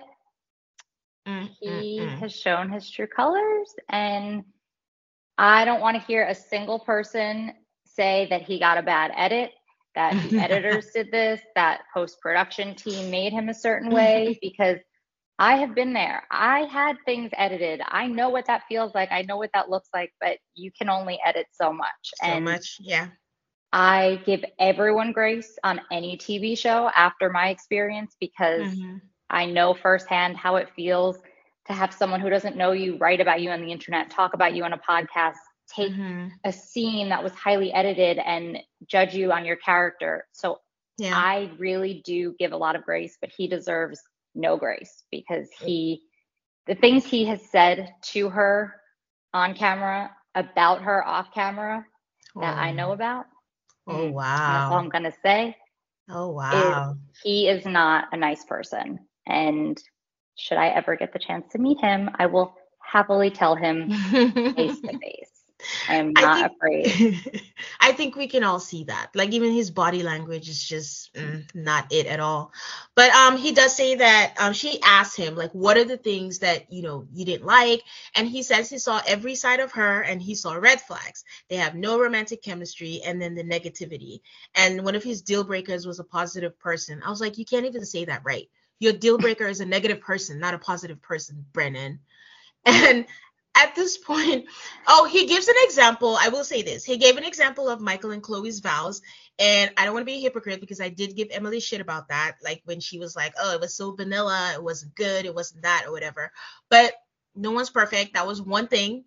he has shown his true colors, and I don't want to hear a single person say that he got a bad edit, that the editors did this, that post-production team made him a certain way, because I have been there. I had things edited. I know what that feels like. I know what that looks like, but you can only edit so much. Yeah. I give everyone grace on any TV show after my experience, because I know firsthand how it feels to have someone who doesn't know you write about you on the internet, talk about you on a podcast, take a scene that was highly edited and judge you on your character. So I really do give a lot of grace, but he deserves no grace, because the things he has said to her on camera, about her off camera, that I know about. Oh, wow. That's all I'm going to say. Oh, wow. He is not a nice person. And should I ever get the chance to meet him, I will happily tell him face to face. I am not afraid. I think we can all see that. Like, even his body language is just not it at all. But he does say that she asked him, like, what are the things that, you know, you didn't like? And he says he saw every side of her and he saw red flags. They have no romantic chemistry, and then the negativity. And one of his deal breakers was a positive person. I was like, you can't even say that right. Your deal breaker is a negative person, not a positive person, Brennan. And at this point, he gives an example. I will say this. He gave an example of Michael and Chloe's vows. And I don't want to be a hypocrite, because I did give Emily shit about that. Like, when she was like, oh, it was so vanilla. It wasn't good. It wasn't that, or whatever. But no one's perfect. That was one thing.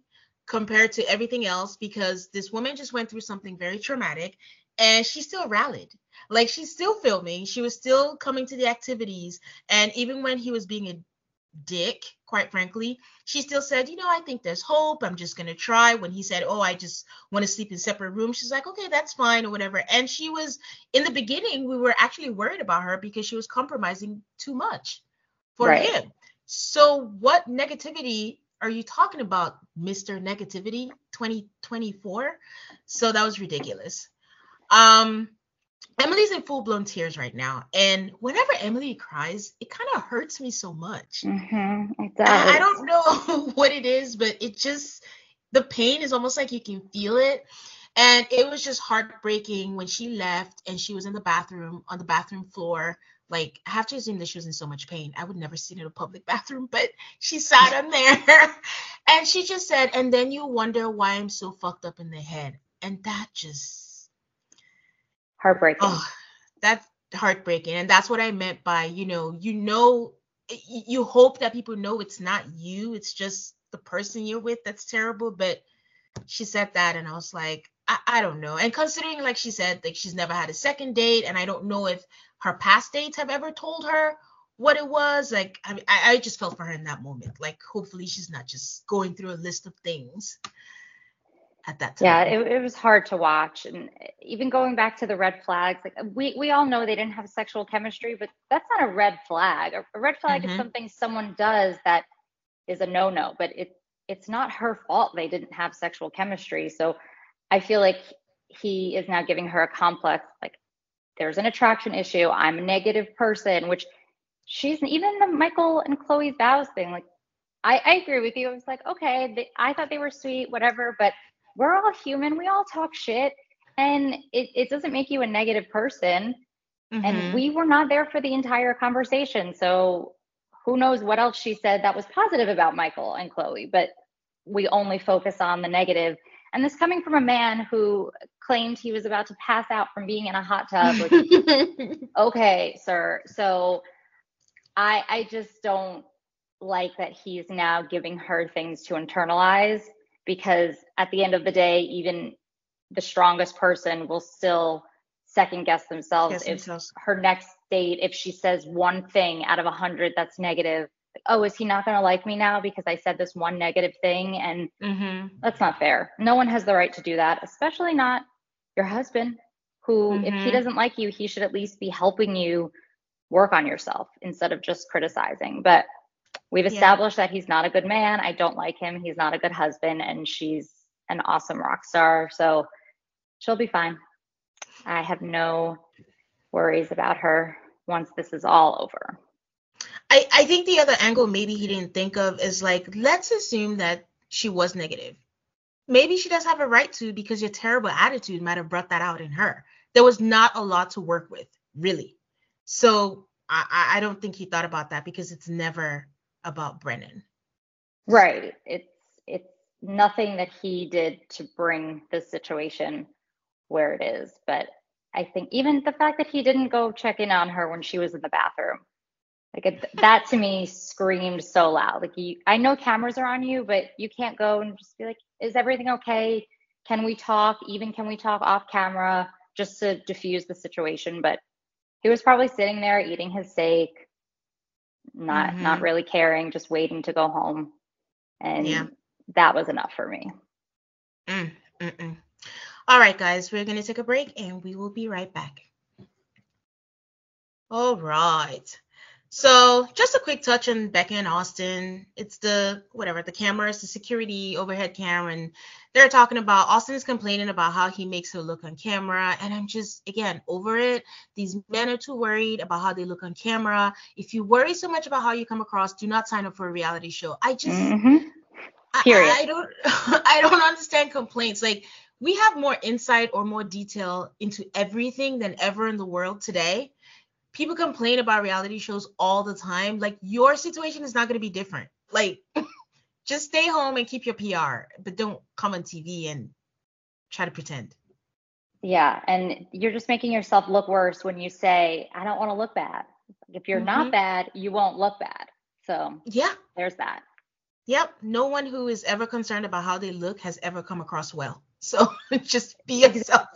compared to everything else, because this woman just went through something very traumatic and she still rallied. Like, she's still filming, she was still coming to the activities, and even when he was being a dick, quite frankly, she still said, I think there's hope, I'm just going to try. When he said, I just want to sleep in separate rooms, she's like, okay, that's fine, or whatever. And she was, in the beginning, we were actually worried about her because she was compromising too much for him. So what negativity are you talking about, Mr. Negativity 2024? So that was ridiculous. Emily's in full-blown tears right now, and whenever Emily cries, it kind of hurts me so much. It does. I don't know what it is, but it just, the pain is almost like you can feel it. And it was just heartbreaking when she left and she was in the bathroom, on the bathroom floor. Like, I have to assume that she was in so much pain. I would never sit in a public bathroom, but she sat on there and she just said, and then you wonder why I'm so fucked up in the head. And that just... heartbreaking. Oh, that's heartbreaking. And that's what I meant by, you hope that people know it's not you, it's just the person you're with that's terrible. But she said that, and I was like, I don't know. And considering, like she said, like, she's never had a second date, and I don't know if her past dates have ever told her what it was. Like, I just felt for her in that moment. Like, hopefully she's not just going through a list of things at that time. Yeah, it was hard to watch. And even going back to the red flags, like, we all know they didn't have sexual chemistry, but that's not a red flag. A red flag is something someone does that is a no-no, but it's not her fault they didn't have sexual chemistry. So I feel like he is now giving her a complex, like, there's an attraction issue, I'm a negative person, which she's, even the Michael and Chloe's vows thing, like, I agree with you. I was like, okay, I thought they were sweet, whatever, but we're all human. We all talk shit, and it doesn't make you a negative person. And we were not there for the entire conversation. So who knows what else she said that was positive about Michael and Chloe, but we only focus on the negative. And this coming from a man who claimed he was about to pass out from being in a hot tub. Like, okay, sir. So I just don't like that he's now giving her things to internalize, because at the end of the day, even the strongest person will still second guess themselves if her next date, if she says one thing out of 100 that's negative, oh, is he not going to like me now because I said this one negative thing? And that's not fair. No one has the right to do that, especially not your husband, who, if he doesn't like you, he should at least be helping you work on yourself instead of just criticizing. But we've established that he's not a good man. I don't like him. He's not a good husband. And she's an awesome rock star. So she'll be fine. I have no worries about her once this is all over. I think the other angle maybe he didn't think of is, like, let's assume that she was negative. Maybe she does have a right to, because your terrible attitude might have brought that out in her. There was not a lot to work with, really. So I don't think he thought about that, because it's never about Brennan. Right. It's nothing that he did to bring the situation where it is. But I think even the fact that he didn't go check in on her when she was in the bathroom, like, that to me screamed so loud. Like, I know cameras are on you, but you can't go and just be like, is everything okay? Can we talk? Even can we talk off camera just to diffuse the situation? But he was probably sitting there eating his steak, not really caring, just waiting to go home. And that was enough for me. All right, guys, we're going to take a break and we will be right back. All right. So just a quick touch on Becca and Austin. It's the cameras, the security overhead camera, and they're talking about, Austin is complaining about how he makes her look on camera. And I'm just, again, over it. These men are too worried about how they look on camera. If you worry so much about how you come across, do not sign up for a reality show. I just, I don't understand complaints. Like, we have more insight or more detail into everything than ever in the world today. People complain about reality shows all the time. Like, your situation is not going to be different. Like, just stay home and keep your PR, but don't come on TV and try to pretend. Yeah, and you're just making yourself look worse when you say, I don't want to look bad. If you're not bad, you won't look bad. So yeah, there's that. Yep. No one who is ever concerned about how they look has ever come across well. So just be yourself.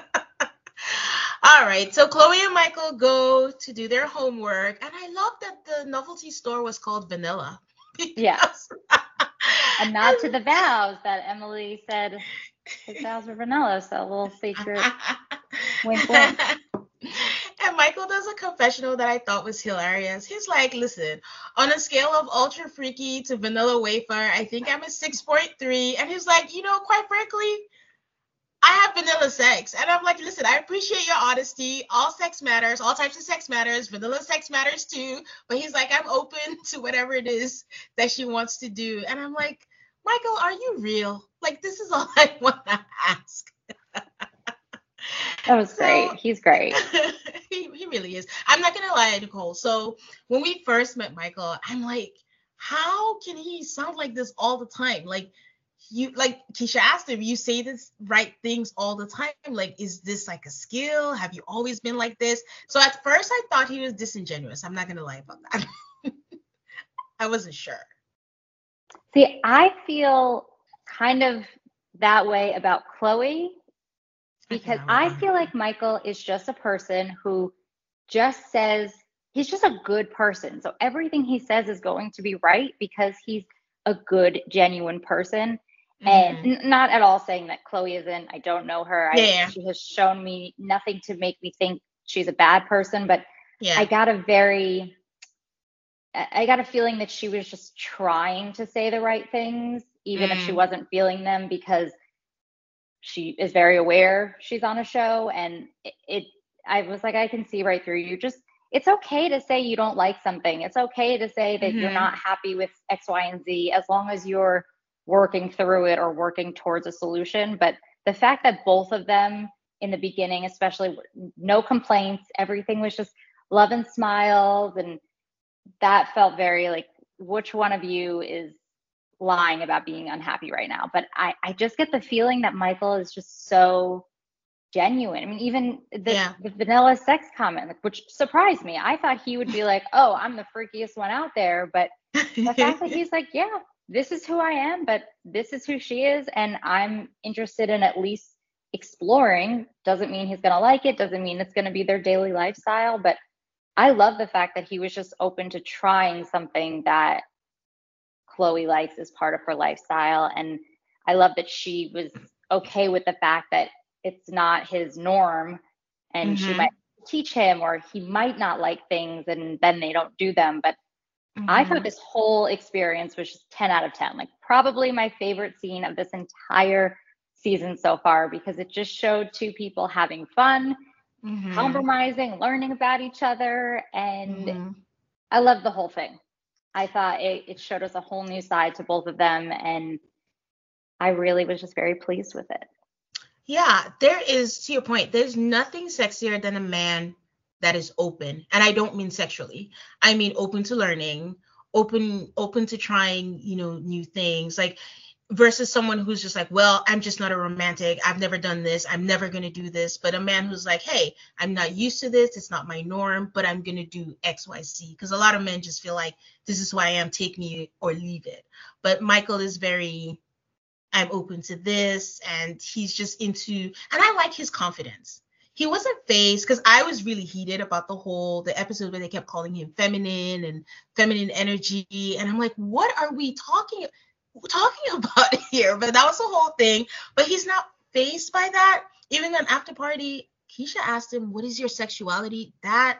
All right. So Chloe and Michael go to do their homework. And I love that the novelty store was called Vanilla. Yeah. A nod to the vows that Emily said his vows were vanilla. So a little secret wink, wink. And Michael does a confessional that I thought was hilarious. He's like, listen, on a scale of ultra freaky to vanilla wafer, I think I'm a 6.3. And he's like, quite frankly, I have vanilla sex. And I'm like, listen, I appreciate your honesty. All sex matters. All types of sex matters. Vanilla sex matters too. But he's like, I'm open to whatever it is that she wants to do. And I'm like, Michael, are you real? Like, this is all I want to ask. That was great. He's great. He really is. I'm not going to lie, Nicole. So when we first met Michael, I'm like, how can he sound like this all the time? Like Keisha asked him, you say this right things all the time. Like, is this like a skill? Have you always been like this? So at first I thought he was disingenuous. I'm not going to lie about that. I wasn't sure. See, I feel kind of that way about Chloe because I feel like Michael is just a person who just says he's just a good person. So everything he says is going to be right because he's a good, genuine person. And not at all saying that Chloe isn't. I don't know her. She has shown me nothing to make me think she's a bad person. But I got a feeling that she was just trying to say the right things, even if she wasn't feeling them, because she is very aware she's on a show. And I was like, I can see right through you. It's okay to say you don't like something. It's okay to say that you're not happy with X, Y, and Z, as long as you're working through it or working towards a solution. But the fact that both of them in the beginning, especially, no complaints, everything was just love and smiles, and that felt very like, which one of you is lying about being unhappy right now? But I just get the feeling that Michael is just so genuine. I mean, even the vanilla sex comment, which surprised me. I thought he would be like, oh, I'm the freakiest one out there. But the fact that he's like, yeah, this is who I am, but this is who she is. And I'm interested in at least exploring. Doesn't mean he's going to like it. Doesn't mean it's going to be their daily lifestyle. But I love the fact that he was just open to trying something that Chloe likes as part of her lifestyle. And I love that she was okay with the fact that it's not his norm, and she might teach him, or he might not like things and then they don't do them. But I thought this whole experience was just 10 out of 10, like probably my favorite scene of this entire season so far, because it just showed two people having fun, compromising, learning about each other. And I love the whole thing. I thought it showed us a whole new side to both of them. And I really was just very pleased with it. Yeah, there is, to your point, there's nothing sexier than a man that is open. And I don't mean sexually. I mean open to learning, open to trying, new things. Like, versus someone who's just like, well, I'm just not a romantic. I've never done this. I'm never going to do this. But a man who's like, hey, I'm not used to this. It's not my norm, but I'm going to do X, Y, Z. Because a lot of men just feel like this is who I am. Take me or leave it. But Michael is very, I'm open to this. And he's just into, and I like his confidence. He wasn't phased, because I was really heated about the episode where they kept calling him feminine and feminine energy. And I'm like, what are we talking about here? But that was the whole thing. But he's not phased by that. Even on After Party, Keisha asked him, what is your sexuality? That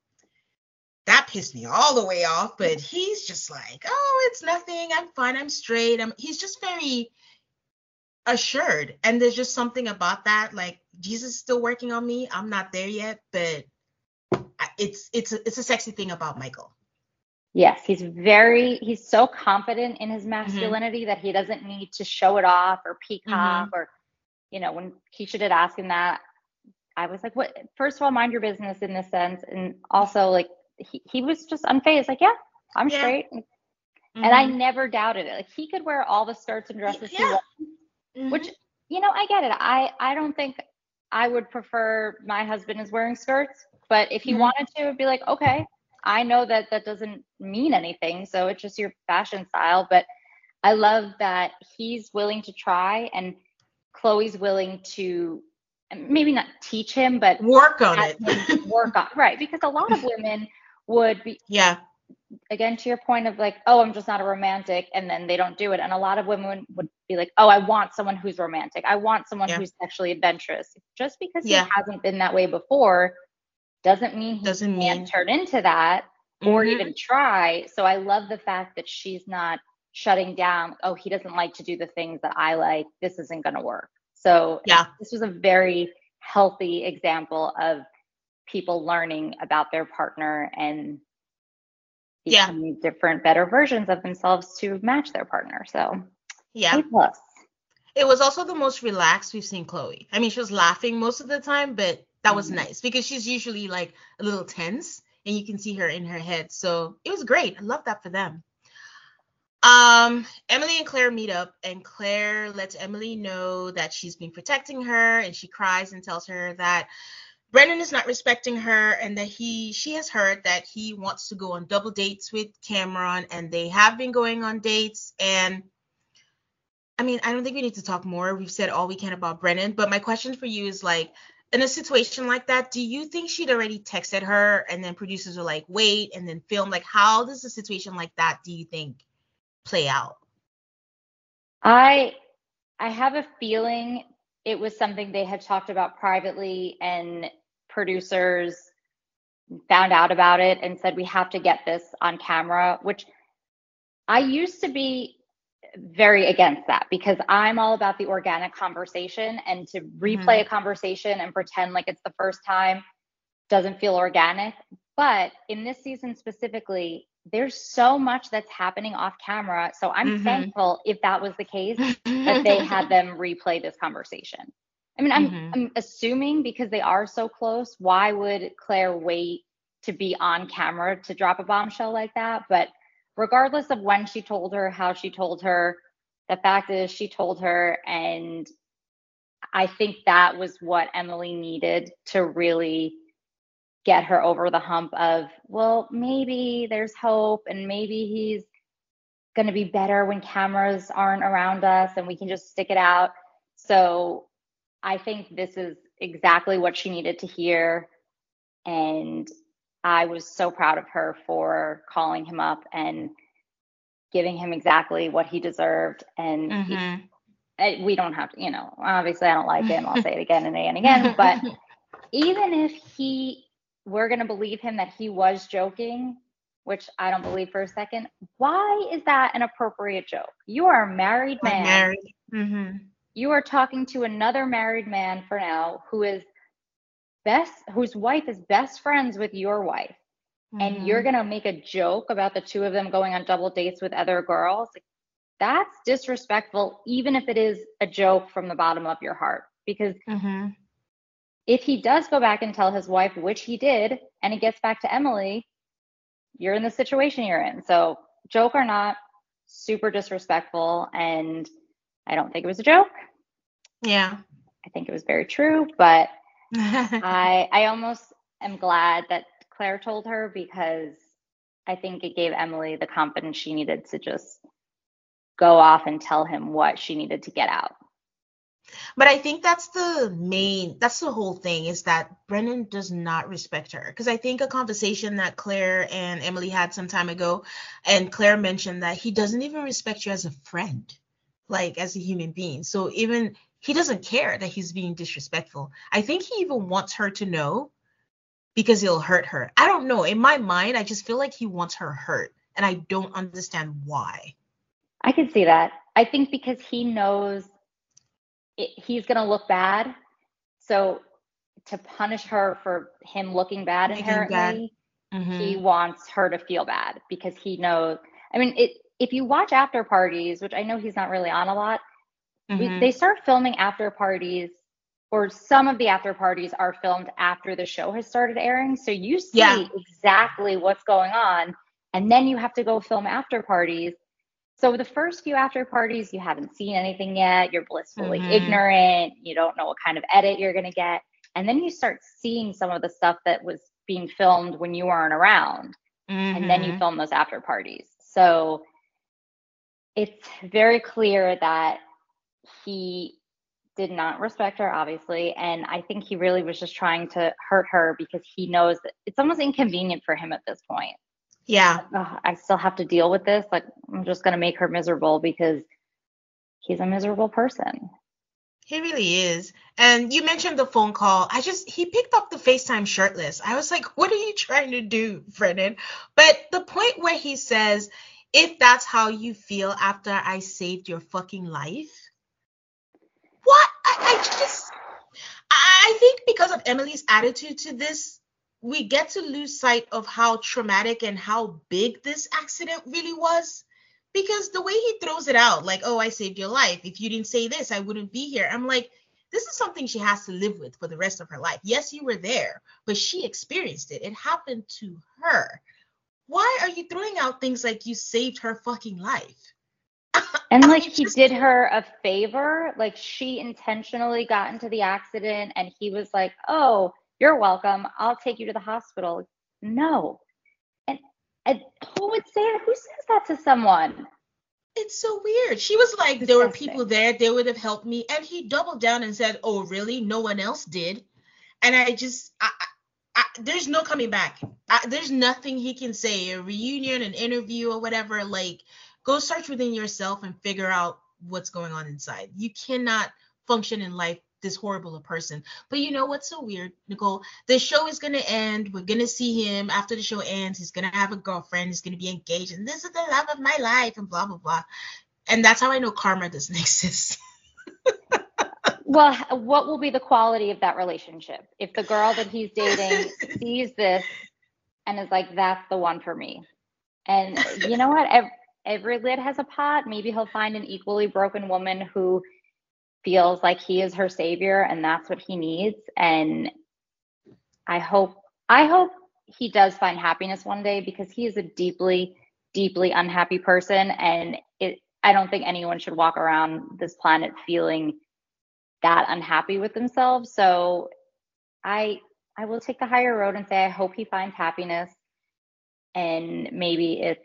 pissed me all the way off. But he's just like, oh, it's nothing. I'm fine. I'm straight. He's just very assured. And there's just something about that. Like, Jesus is still working on me. I'm not there yet. But it's a sexy thing about Michael. Yes, he's so confident in his masculinity that he doesn't need to show it off or peacock or, when Keisha did ask him that, I was like, what? First of all, mind your business in this sense. And also, like, he was just unfazed, like, yeah, I'm straight. And I never doubted it. Like, he could wear all the skirts and dresses he wants, which, I get it. I don't think I would prefer my husband is wearing skirts, but if he wanted to, it'd be like, okay. I know that doesn't mean anything, so it's just your fashion style. But I love that he's willing to try and Chloe's willing to maybe not teach him, but work on have it. him work on, right? Because a lot of women would be, Yeah. again, to your point of like, oh, I'm just not a romantic, and then they don't do it. And a lot of women would be like, oh, I want someone who's romantic. I want someone who's sexually adventurous. Just because he hasn't been that way before doesn't mean he can't turn into that or even try. So I love the fact that she's not shutting down, oh, he doesn't like to do the things that I like. This isn't going to work. So this was a very healthy example of people learning about their partner and becoming different, better versions of themselves to match their partner. So A+. It was also the most relaxed we've seen Chloe. I mean, she was laughing most of the time, but that was nice because she's usually like a little tense and you can see her in her head. So it was great. I love that for them. Emily and Claire meet up, and Claire lets Emily know that she's been protecting her, and she cries and tells her that Brennan is not respecting her and that she has heard that he wants to go on double dates with Cameron, and they have been going on dates. And I mean, I don't think we need to talk more. We've said all we can about Brennan, but my question for you is like, in a situation like that, do you think she'd already texted her and then producers were like, wait, and then film? Like, how does a situation like that, do you think, play out? I have a feeling it was something they had talked about privately, and producers found out about it and said, we have to get this on camera, which I used to be very against that because I'm all about the organic conversation, and to replay a conversation and pretend like it's the first time doesn't feel organic. But in this season specifically, there's so much that's happening off camera. So I'm thankful, if that was the case, that they had them replay this conversation. I mean, I'm assuming because they are so close, why would Claire wait to be on camera to drop a bombshell like that? But regardless of when she told her, how she told her, the fact is she told her. And I think that was what Emily needed to really get her over the hump of, well, maybe there's hope and maybe he's going to be better when cameras aren't around us and we can just stick it out. So I think this is exactly what she needed to hear. And I was so proud of her for calling him up and giving him exactly what he deserved. And we don't have to, obviously I don't like him. I'll say it again and again. But even if we're going to believe him that he was joking, which I don't believe for a second, why is that an appropriate joke? You are a married man. Married. You are talking to another married man for now whose wife is best friends with your wife. And you're going to make a joke about the two of them going on double dates with other girls. That's disrespectful, even if it is a joke from the bottom of your heart. Because if he does go back and tell his wife, which he did, and it gets back to Emily, you're in the situation you're in. So joke or not, super disrespectful. And I don't think it was a joke. Yeah. I think it was very true. But I almost am glad that Claire told her, because I think it gave Emily the confidence she needed to just go off and tell him what she needed to get out. But I think that's the whole thing, is that Brennan does not respect her. Because I think a conversation that Claire and Emily had some time ago, and Claire mentioned that he doesn't even respect you as a friend, like as a human being. So even he doesn't care that he's being disrespectful. I think he even wants her to know because it'll hurt her. I don't know. In my mind, I just feel like he wants her hurt, and I don't understand why. I can see that. I think because he knows he's going to look bad. So to punish her for him looking bad inherently, he wants her to feel bad because he knows. I mean, if you watch after parties, which I know he's not really on a lot, they start filming after parties, or some of the after parties are filmed after the show has started airing. So you see exactly what's going on, and then you have to go film after parties. So the first few after parties, you haven't seen anything yet. You're blissfully ignorant. You don't know what kind of edit you're going to get. And then you start seeing some of the stuff that was being filmed when you weren't around. And then you film those after parties. So it's very clear that he did not respect her, obviously. And I think he really was just trying to hurt her because he knows that it's almost inconvenient for him at this point. Yeah. I still have to deal with this. Like, I'm just going to make her miserable because he's a miserable person. He really is. And you mentioned the phone call. He picked up the FaceTime shirtless. I was like, what are you trying to do, Brennan? But the point where he says, if that's how you feel after I saved your fucking life. What? I think because of Emily's attitude to this, we get to lose sight of how traumatic and how big this accident really was. Because the way he throws it out, like, oh, I saved your life. If you didn't say this, I wouldn't be here. I'm like, this is something she has to live with for the rest of her life. Yes, you were there, but she experienced it. It happened to her. Why are you throwing out things like you saved her fucking life? And like he did her a favor, like she intentionally got into the accident and he was like, oh, you're welcome. I'll take you to the hospital. No. And who would say that? Who says that to someone? It's so weird. She was like, there were people there, they would have helped me. And he doubled down and said, oh, really? No one else did. And there's no coming back. There's nothing he can say, a reunion, an interview or whatever. Like, go search within yourself and figure out what's going on inside. You cannot function in life this horrible a person. But you know what's so weird, Nicole? The show is going to end. We're going to see him after the show ends. He's going to have a girlfriend. He's going to be engaged. And this is the love of my life and blah, blah, blah. And that's how I know karma doesn't exist. Well, what will be the quality of that relationship? If the girl that he's dating sees this and is like, that's the one for me. And you know what? Every lid has a pot. Maybe he'll find an equally broken woman who feels like he is her savior and that's what he needs. And I hope he does find happiness one day because he is a deeply, deeply unhappy person. And I don't think anyone should walk around this planet feeling that unhappy with themselves. So I will take the higher road and say, I hope he finds happiness. And maybe it's,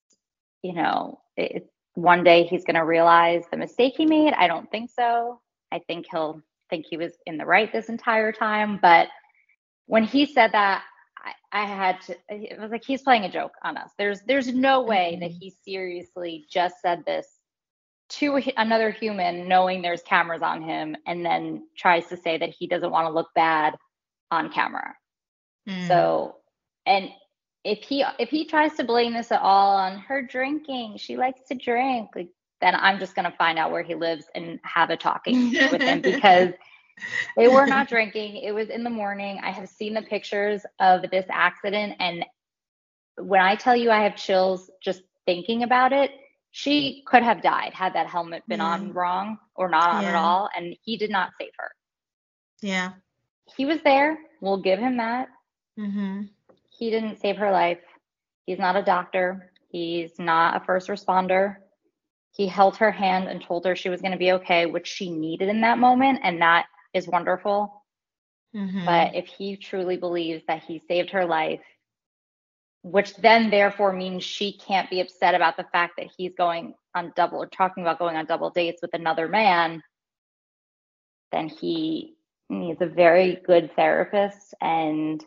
one day he's going to realize the mistake he made. I don't think so. I think he'll think he was in the right this entire time. But when he said that, it was like he's playing a joke on us. There's no way that he seriously just said this to another human knowing there's cameras on him and then tries to say that he doesn't want to look bad on camera. So, and if he tries to blame this at all on her drinking, she likes to drink, like, then I'm just going to find out where he lives and have a talking with him because they were not drinking. It was in the morning. I have seen the pictures of this accident. And when I tell you I have chills just thinking about it, she could have died had that helmet been on wrong or not on at all. And he did not save her. Yeah. He was there. We'll give him that. Mm-hmm. He didn't save her life. He's not a doctor. He's not a first responder. He held her hand and told her she was going to be okay, which she needed in that moment. And that is wonderful. Mm-hmm. But if he truly believes that he saved her life, which then therefore means she can't be upset about the fact that he's talking about going on double dates with another man, then he needs a very good therapist and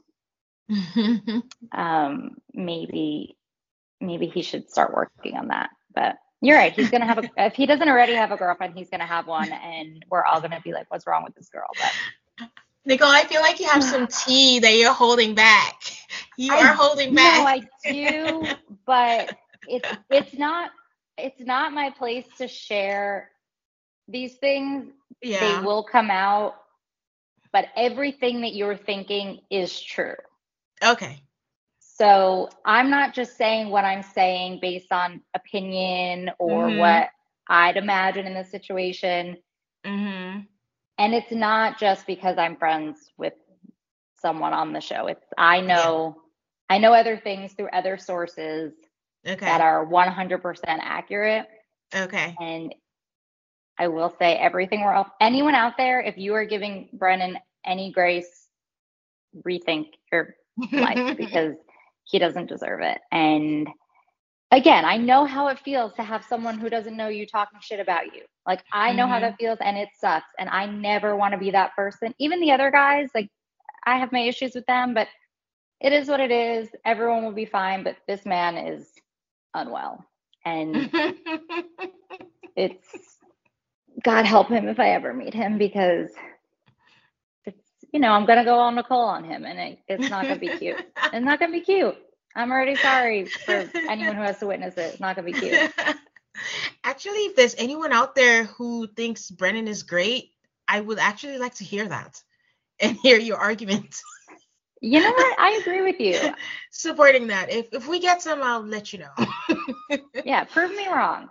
maybe he should start working on that. But you're right. He's going to have if he doesn't already have a girlfriend, he's going to have one. And we're all going to be like, what's wrong with this girl? But Nicole, I feel like you have some tea that you're holding back. You are holding back. No, I do, but it's not my place to share these things. Yeah. They will come out, but everything that you're thinking is true. Okay. So I'm not just saying what I'm saying based on opinion or what I'd imagine in this situation. Mm-hmm. And it's not just because I'm friends with someone on the show. I know other things through other sources that are 100% accurate. Okay. And I will say anyone out there, if you are giving Brennan any grace, rethink your life because he doesn't deserve it. And again, I know how it feels to have someone who doesn't know you talking shit about you. Like, I know how that feels, and it sucks. And I never want to be that person. Even the other guys, like, I have my issues with them, but it is what it is. Everyone will be fine. But this man is unwell. And it's, God help him if I ever meet him, because it's, I'm going to go all Nicole on him, and it's not going to be cute. It's not going to be cute. I'm already sorry for anyone who has to witness it. It's not going to be cute. Actually, if there's anyone out there who thinks Brennan is great, I would actually like to hear that and hear your argument. You know what? I agree with you. Supporting that. If we get some, I'll let you know. Yeah, prove me wrong.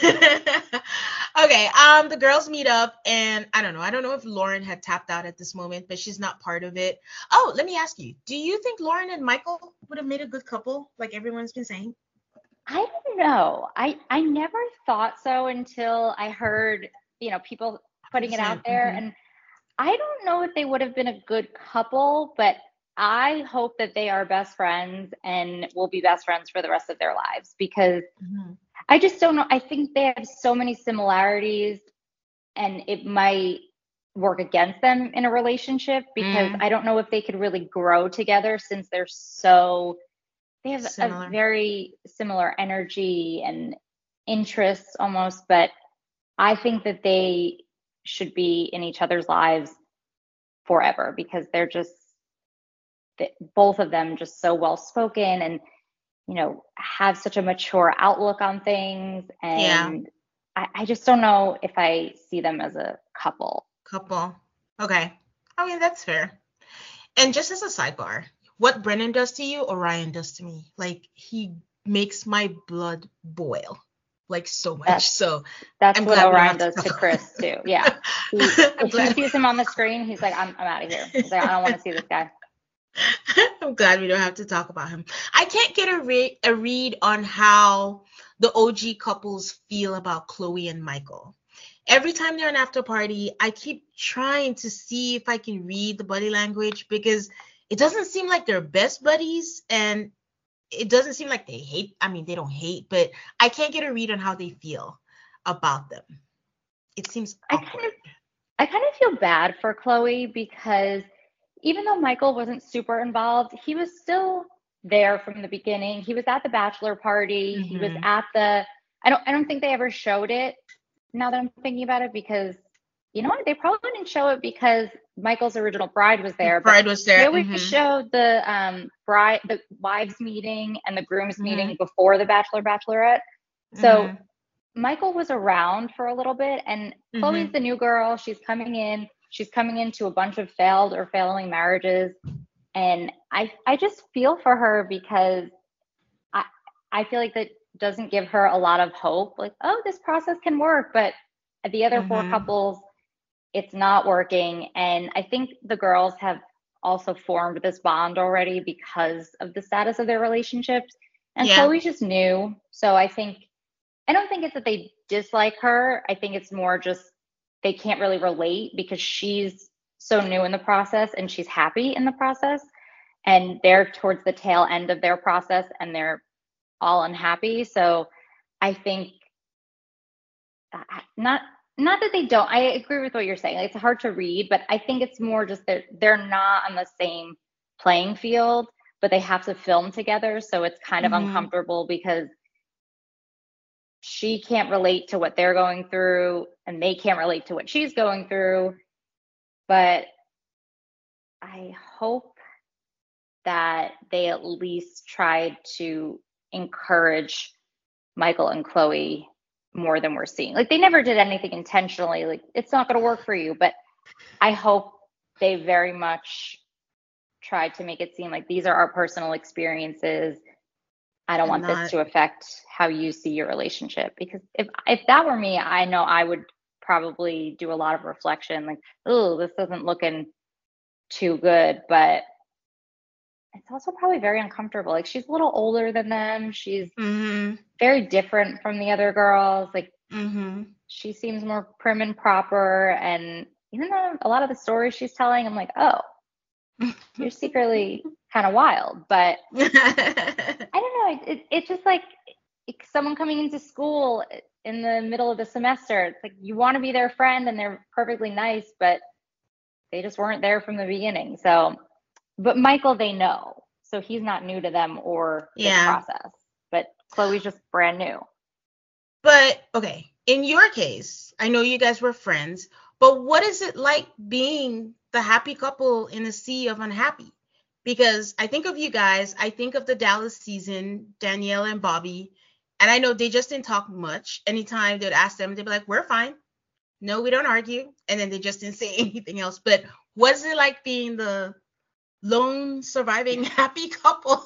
Okay, the girls meet up, and I don't know if Lauren had tapped out at this moment, but she's not part of it. Oh, let me ask you, do you think Lauren and Michael would have made a good couple, like everyone's been saying? I don't know. I never thought so until I heard, people putting it out there. And I don't know if they would have been a good couple, but I hope that they are best friends and will be best friends for the rest of their lives, because I just don't know. I think they have so many similarities, and it might work against them in a relationship, because I don't know if they could really grow together, since they have a very similar energy and interests almost. But I think that they should be in each other's lives forever, because they're just, both of them just so well spoken, and have such a mature outlook on things. And I just don't know if I see them as a couple. Okay, that's fair. And just as a sidebar, what Brennan does to you, Orion does to me. Like, he makes my blood boil, like, so much. That's what Orion does to Chris too. Yeah. If he sees him on the screen, he's like, I'm out of here. He's like, I don't want to see this guy. I'm glad we don't have to talk about him. I can't get a read on how the OG couples feel about Chloe and Michael. Every time they're an after party, I keep trying to see if I can read the body language, because it doesn't seem like they're best buddies, and it doesn't seem like they hate. I mean, they don't hate, but I can't get a read on how they feel about them. It seems awkward. I kind of feel bad for Chloe, because even though Michael wasn't super involved, he was still there from the beginning. He was at the bachelor party. He was at I don't think they ever showed it, now that I'm thinking about it, because you know what? They probably didn't show it because Michael's original bride was there. Bride was there. They always showed the wives meeting and the grooms meeting before the bachelorette. So Michael was around for a little bit, and Chloe's the new girl. She's coming in. She's coming into a bunch of failed or failing marriages. And I just feel for her, because I feel like that doesn't give her a lot of hope. Like, oh, this process can work. But the other four couples, it's not working. And I think the girls have also formed this bond already because of the status of their relationships. And Chloe's just new. So I don't think it's that they dislike her. I think it's more just they can't really relate, because she's so new in the process and she's happy in the process, and they're towards the tail end of their process and they're all unhappy. So I think not that they don't. I agree with what you're saying. It's hard to read, but I think it's more just that they're not on the same playing field, but they have to film together. So it's kind of uncomfortable, because she can't relate to what they're going through and they can't relate to what she's going through. But I hope that they at least tried to encourage Michael and Chloe more than we're seeing. Like, they never did anything intentionally. Like, it's not going to work for you, but I hope they very much tried to make it seem like these are our personal experiences. I don't want this to affect how you see your relationship, because if that were me, I know I would probably do a lot of reflection, like, oh, this isn't looking too good. But it's also probably very uncomfortable. Like, she's a little older than them. She's very different from the other girls. Like, she seems more prim and proper. And even though a lot of the stories she's telling, I'm like, oh, you're secretly kind of wild. But I don't know. It's just like, someone coming into school in the middle of the semester. It's like you want to be their friend and they're perfectly nice, but they just weren't there from the beginning. So, but Michael, they know. So he's not new to them or this process. But Chloe's just brand new. But, okay, in your case, I know you guys were friends, but what is it like being the happy couple in a sea of unhappy? Because I think of you guys, I think of the Dallas season, Danielle and Bobby, and I know they just didn't talk much. Anytime they'd ask them, they'd be like, we're fine. No, we don't argue. And then they just didn't say anything else. But what's it like being the lone surviving happy couple?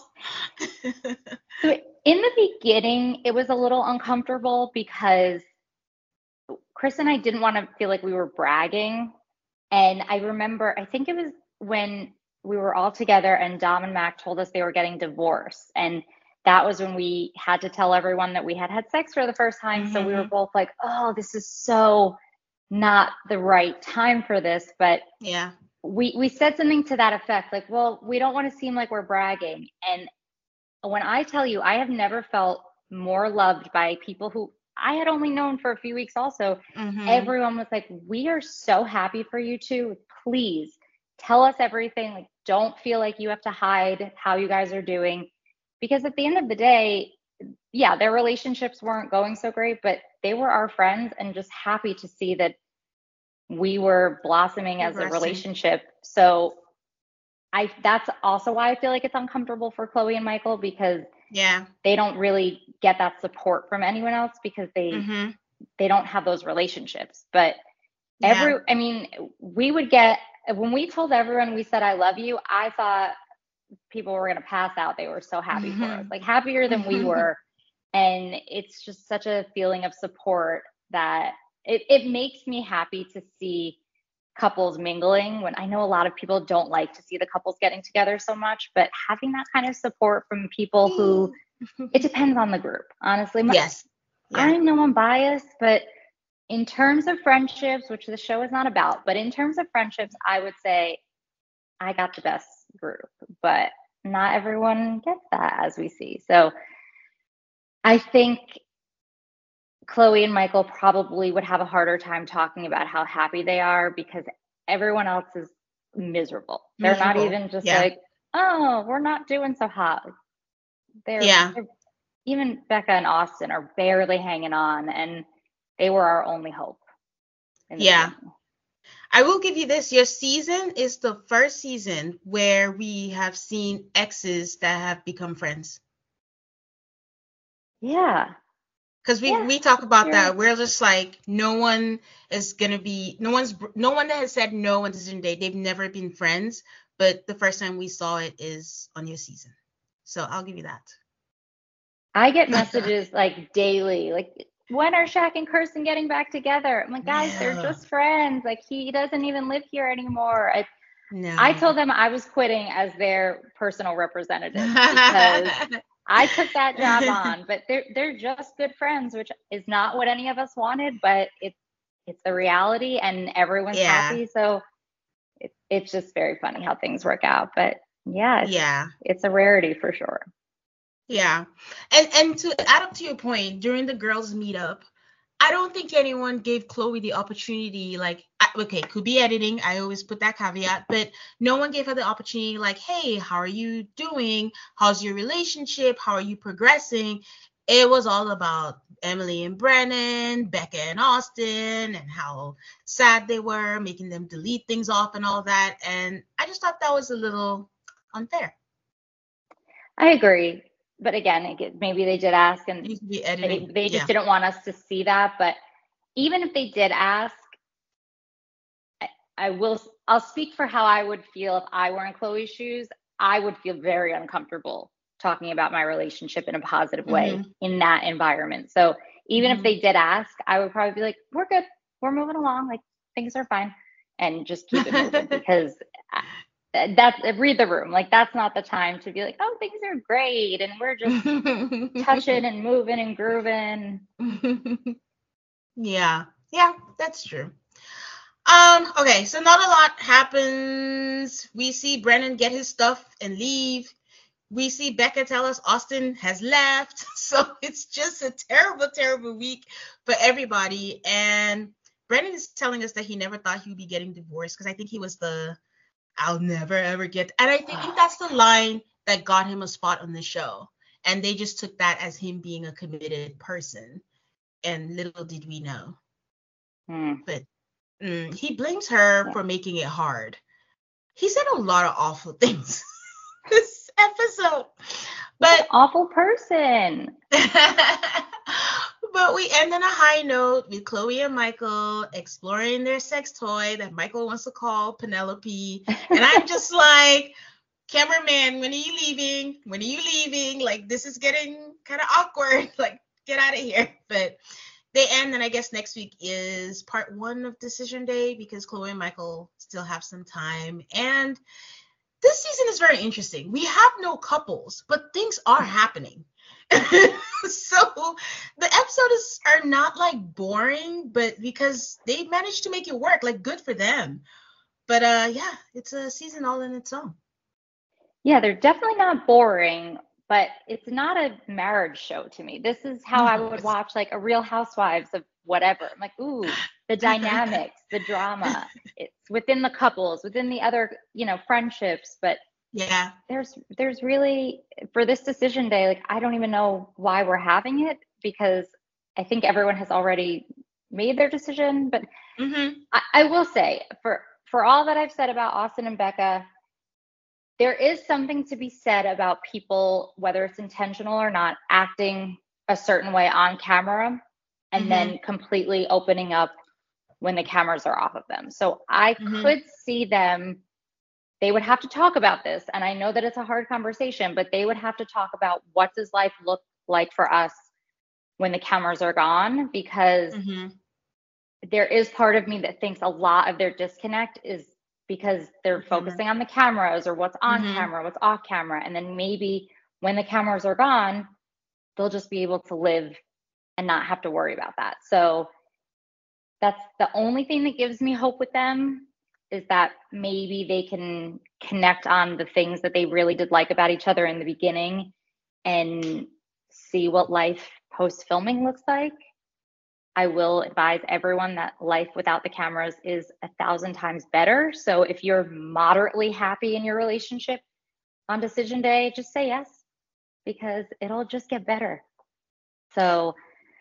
So in the beginning, it was a little uncomfortable because Chris and I didn't want to feel like we were bragging. And I remember, I think it was when we were all together and Dom and Mac told us they were getting divorced. And that was when we had to tell everyone that we had had sex for the first time. So we were both like, oh, this is so not the right time for this. But yeah, we said something to that effect, like, well, we don't want to seem like we're bragging. And when I tell you, I have never felt more loved by people who I had only known for a few weeks also. Everyone was like, we are so happy for you two. Please tell us everything. Like, don't feel like you have to hide how you guys are doing. Because at the end of the day, yeah, their relationships weren't going so great, but they were our friends and just happy to see that we were blossoming as a relationship. So that's also why I feel like it's uncomfortable for Chloe and Michael, because they don't really get that support from anyone else because they don't have those relationships. But I mean, we would get, when we told everyone we said I love you, I thought people were going to pass out. They were so happy for us, like happier than we were. And it's just such a feeling of support that it makes me happy to see couples mingling, when I know a lot of people don't like to see the couples getting together so much, but having that kind of support from people who, it depends on the group, honestly. I know I'm biased, but in terms of friendships, which the show is not about, but in terms of friendships, I would say I got the best group, but not everyone gets that, as we see. So I think Chloe and Michael probably would have a harder time talking about how happy they are because everyone else is miserable. They're not even just like, oh, we're not doing so hot. They're even Becca and Austin are barely hanging on, and they were our only hope. Yeah. I will give you this. Your season is the first season where we have seen exes that have become friends. Yeah. Because we talk about that. We're just like, no one that has said no on Decision Day. They've never been friends. But the first time we saw it is on your season. So I'll give you that. I get messages like daily, like, when are Shaq and Kirsten getting back together? I'm like, guys, they're just friends. Like, he doesn't even live here anymore. I told them I was quitting as their personal representative because I took that job on, but they're just good friends, which is not what any of us wanted, but it's the reality and everyone's happy. So it's just very funny how things work out. But it's a rarity for sure. Yeah. And to add up to your point, during the girls meetup, I don't think anyone gave Chloe the opportunity, like, okay, could be editing. I always put that caveat, but no one gave her the opportunity like, hey, how are you doing? How's your relationship? How are you progressing? It was all about Emily and Brennan, Becca and Austin, and how sad they were, making them delete things off and all that. And I just thought that was a little unfair. I agree. But again, maybe they did ask and they just didn't want us to see that. But even if they did ask, I'll speak for how I would feel if I were in Chloe's shoes. I would feel very uncomfortable talking about my relationship in a positive way in that environment. So even if they did ask, I would probably be like, we're good. We're moving along. Like, things are fine. And just keep it moving because read the room. Like, that's not the time to be like, oh, things are great and we're just touching and moving and grooving. Yeah, that's true. Okay, so not a lot happens. We see Brennan get his stuff and leave. we see Becca tell us Austin has left. So it's just a terrible, terrible week for everybody. And Brendan is telling us that he never thought he would be getting divorced because I think he was the I'll never ever get. And I think that's the line that got him a spot on the show. And they just took that as him being a committed person. And little did we know. But he blames her for making it hard. He said a lot of awful things this episode. But an awful person. But we end on a high note with Chloe and Michael exploring their sex toy that Michael wants to call Penelope. And I'm just like, cameraman, when are you leaving? When are you leaving? Like, this is getting kind of awkward. Like, get out of here. But they end, and I guess next week is part 1 of Decision Day because Chloe and Michael still have some time. And this season is very interesting. We have no couples, but things are happening. So the episodes are not like boring, but because they managed to make it work, like good for them. But yeah, it's a season all in its own. Yeah, they're definitely not boring, but it's not a marriage show to me. This is how I would watch like a Real Housewives of whatever. I'm like, ooh, the dynamics, the drama. It's within the couples, within the other, friendships, but yeah, there's really, for this Decision Day, like I don't even know why we're having it because I think everyone has already made their decision. But I will say, for all that I've said about Austin and Becca, there is something to be said about people, whether it's intentional or not, acting a certain way on camera and then completely opening up when the cameras are off of them. So I could see them. They would have to talk about this. And I know that it's a hard conversation, but they would have to talk about what does life look like for us when the cameras are gone, because there is part of me that thinks a lot of their disconnect is because they're focusing on the cameras or what's on camera, what's off camera. And then maybe when the cameras are gone, they'll just be able to live and not have to worry about that. So that's the only thing that gives me hope with them, is that maybe they can connect on the things that they really did like about each other in the beginning and see what life post-filming looks like. I will advise everyone that life without the cameras is 1,000 times better. So if you're moderately happy in your relationship on Decision Day, just say yes, because it'll just get better. So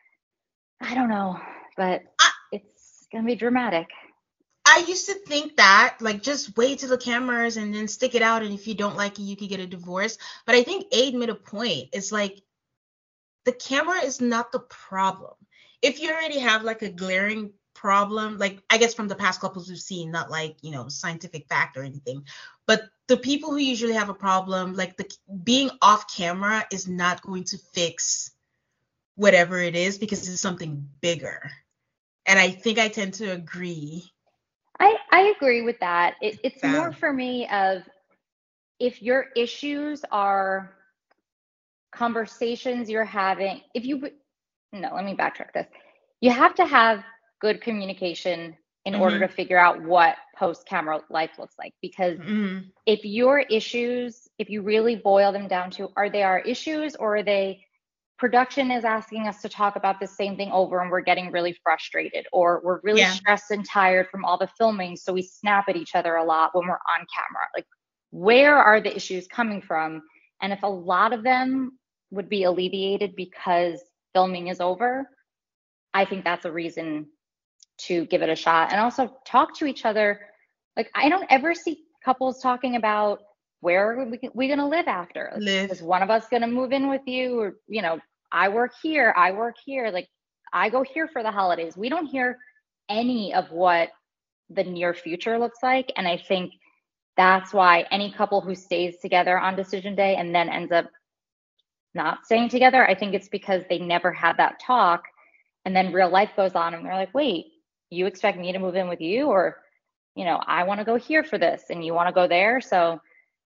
I don't know, but it's going to be dramatic. I used to think that, like, just wait till the cameras and then stick it out. And if you don't like it, you could get a divorce. But I think Aid made a point. It's like, the camera is not the problem. If you already have like a glaring problem, like I guess from the past couples we've seen, not like, scientific fact or anything, but the people who usually have a problem, like the being off camera is not going to fix whatever it is because it's something bigger. And I think I tend to agree. I agree with that. It's more for me of, if your issues are conversations you're having, let me backtrack this. You have to have good communication in order to figure out what post-camera life looks like. Because if your issues, if you really boil them down to, are they our issues, or are they production is asking us to talk about the same thing over and we're getting really frustrated, or we're really stressed and tired from all the filming, so we snap at each other a lot when we're on camera. Like, where are the issues coming from? And if a lot of them would be alleviated because filming is over, I think that's a reason to give it a shot. And also talk to each other. Like, I don't ever see couples talking about, where are we going to live after? Is one of us going to move in with you? Or, I work here. Like, I go here for the holidays. We don't hear any of what the near future looks like. And I think that's why any couple who stays together on Decision Day and then ends up not staying together, I think it's because they never had that talk. And then real life goes on and they're like, wait, you expect me to move in with you? Or, I want to go here for this and you want to go there. So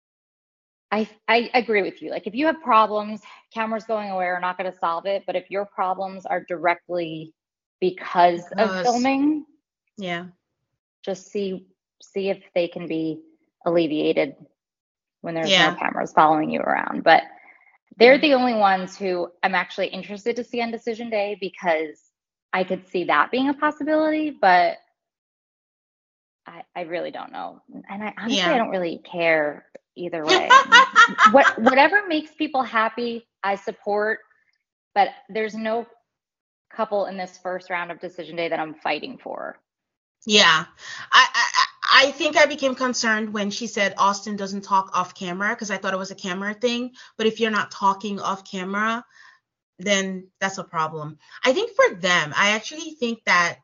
I agree with you. Like, if you have problems, cameras going away are not going to solve it. But if your problems are directly because of filming, just see if they can be alleviated when there's no cameras following you around. But they're the only ones who I'm actually interested to see on decision day, because I could see that being a possibility, but I really don't know. And I honestly, I don't really care either way. Whatever makes people happy, I support, but there's no couple in this first round of decision day that I'm fighting for. Yeah. I think I became concerned when she said Austin doesn't talk off camera, because I thought it was a camera thing. But if you're not talking off camera, then that's a problem. I think for them, I actually think that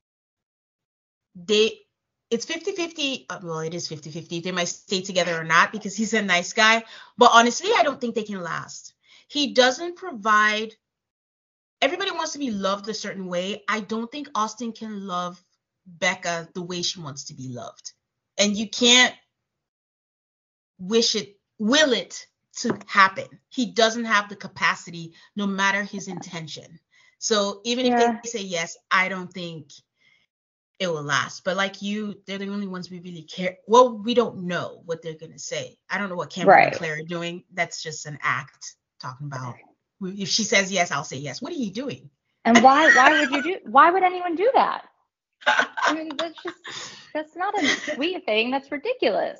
it's 50-50. Well, it is 50-50. They might stay together or not, because he's a nice guy. But honestly, I don't think they can last. He doesn't provide. Everybody wants to be loved a certain way. I don't think Austin can love Becca the way she wants to be loved. And you can't will it to happen. He doesn't have the capacity, no matter his intention. So even if they say yes, I don't think it will last. But like you, they're the only ones we really care. Well, we don't know what they're going to say. I don't know what Cameron and Claire are doing. That's just an act talking about. If she says yes, I'll say yes. What are you doing? And why would anyone do that? I mean, that's not a sweet thing. That's ridiculous.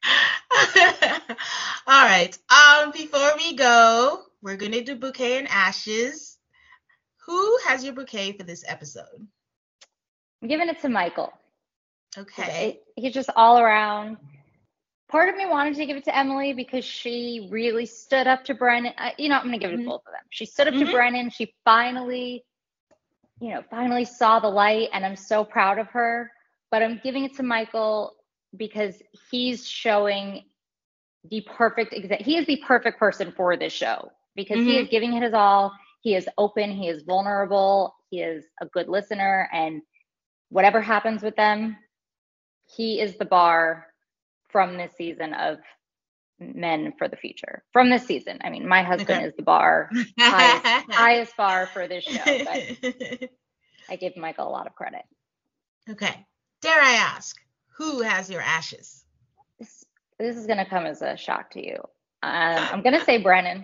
All right. Before we go, we're gonna do bouquet and ashes. Who has your bouquet for this episode? I'm giving it to Michael. Okay. He's just all around. Part of me wanted to give it to Emily because she really stood up to Brennan. I'm going to give it to both of them. She stood up to Brennan. She finally saw the light, and I'm so proud of her. But I'm giving it to Michael because he's showing he is the perfect person for this show, because he is giving it his all. He is open. He is vulnerable. He is a good listener, and whatever happens with them, he is the bar from this season of men for the future. From this season. I mean, my husband is the bar, highest bar for this show, but I give Michael a lot of credit. Okay. Dare I ask, who has your ashes? This is going to come as a shock to you. I'm going to say Brennan.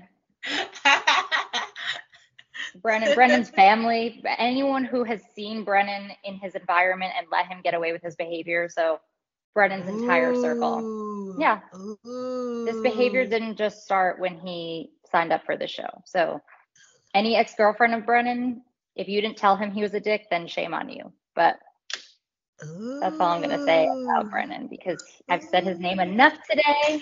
Brennan's family, anyone who has seen Brennan in his environment and let him get away with his behavior. So Brennan's entire circle. Yeah. This behavior didn't just start when he signed up for the show. So any ex-girlfriend of Brennan, if you didn't tell him he was a dick, then shame on you. But that's all I'm going to say about Brennan, because I've said his name enough today.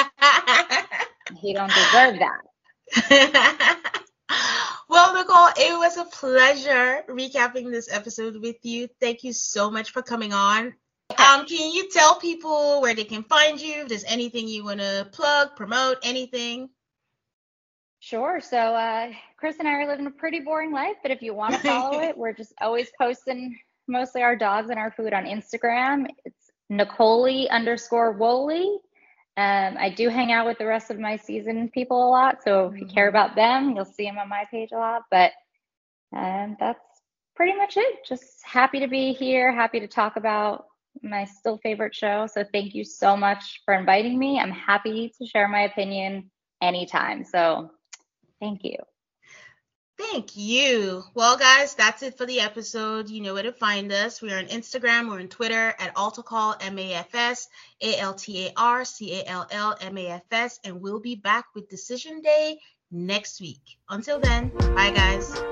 He don't deserve that. Well, Nicole, it was a pleasure recapping this episode with you. Thank you so much for coming on. Can you tell people where they can find you? If there's anything you want to plug, promote, anything? Sure. So Chris and I are living a pretty boring life, but if you want to follow it, we're just always posting mostly our dogs and our food on Instagram. It's Nicole_Woolley. I do hang out with the rest of my season people a lot, so if you care about them, you'll see them on my page a lot. But that's pretty much it. Just happy to be here, happy to talk about my still favorite show. So thank you so much for inviting me. I'm happy to share my opinion anytime. So thank you. Thank you. Well, guys, that's it for the episode. You know where to find us. We are on Instagram. We're on Twitter at Altacall MAFS, ALTAR CALL MAFS, and we'll be back with Decision Day next week. Until then, bye, guys.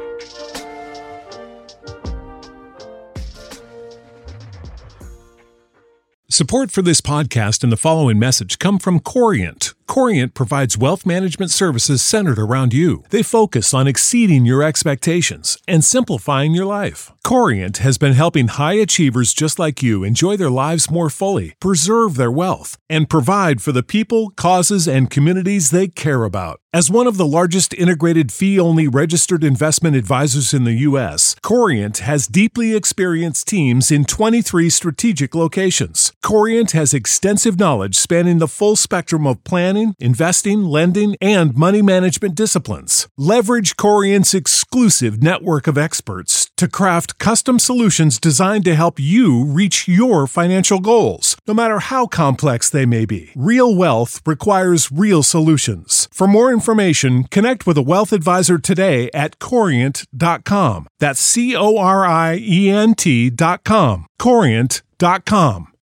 Support for this podcast and the following message come from Corient. Corient provides wealth management services centered around you. They focus on exceeding your expectations and simplifying your life. Corient has been helping high achievers just like you enjoy their lives more fully, preserve their wealth, and provide for the people, causes, and communities they care about. As one of the largest integrated fee-only registered investment advisors in the U.S., Corient has deeply experienced teams in 23 strategic locations. Corient has extensive knowledge spanning the full spectrum of planning, planning, investing, lending, and money management disciplines. Leverage Corient's exclusive network of experts to craft custom solutions designed to help you reach your financial goals, no matter how complex they may be. Real wealth requires real solutions. For more information, connect with a wealth advisor today at Corient.com. That's Corient.com. Corient.com.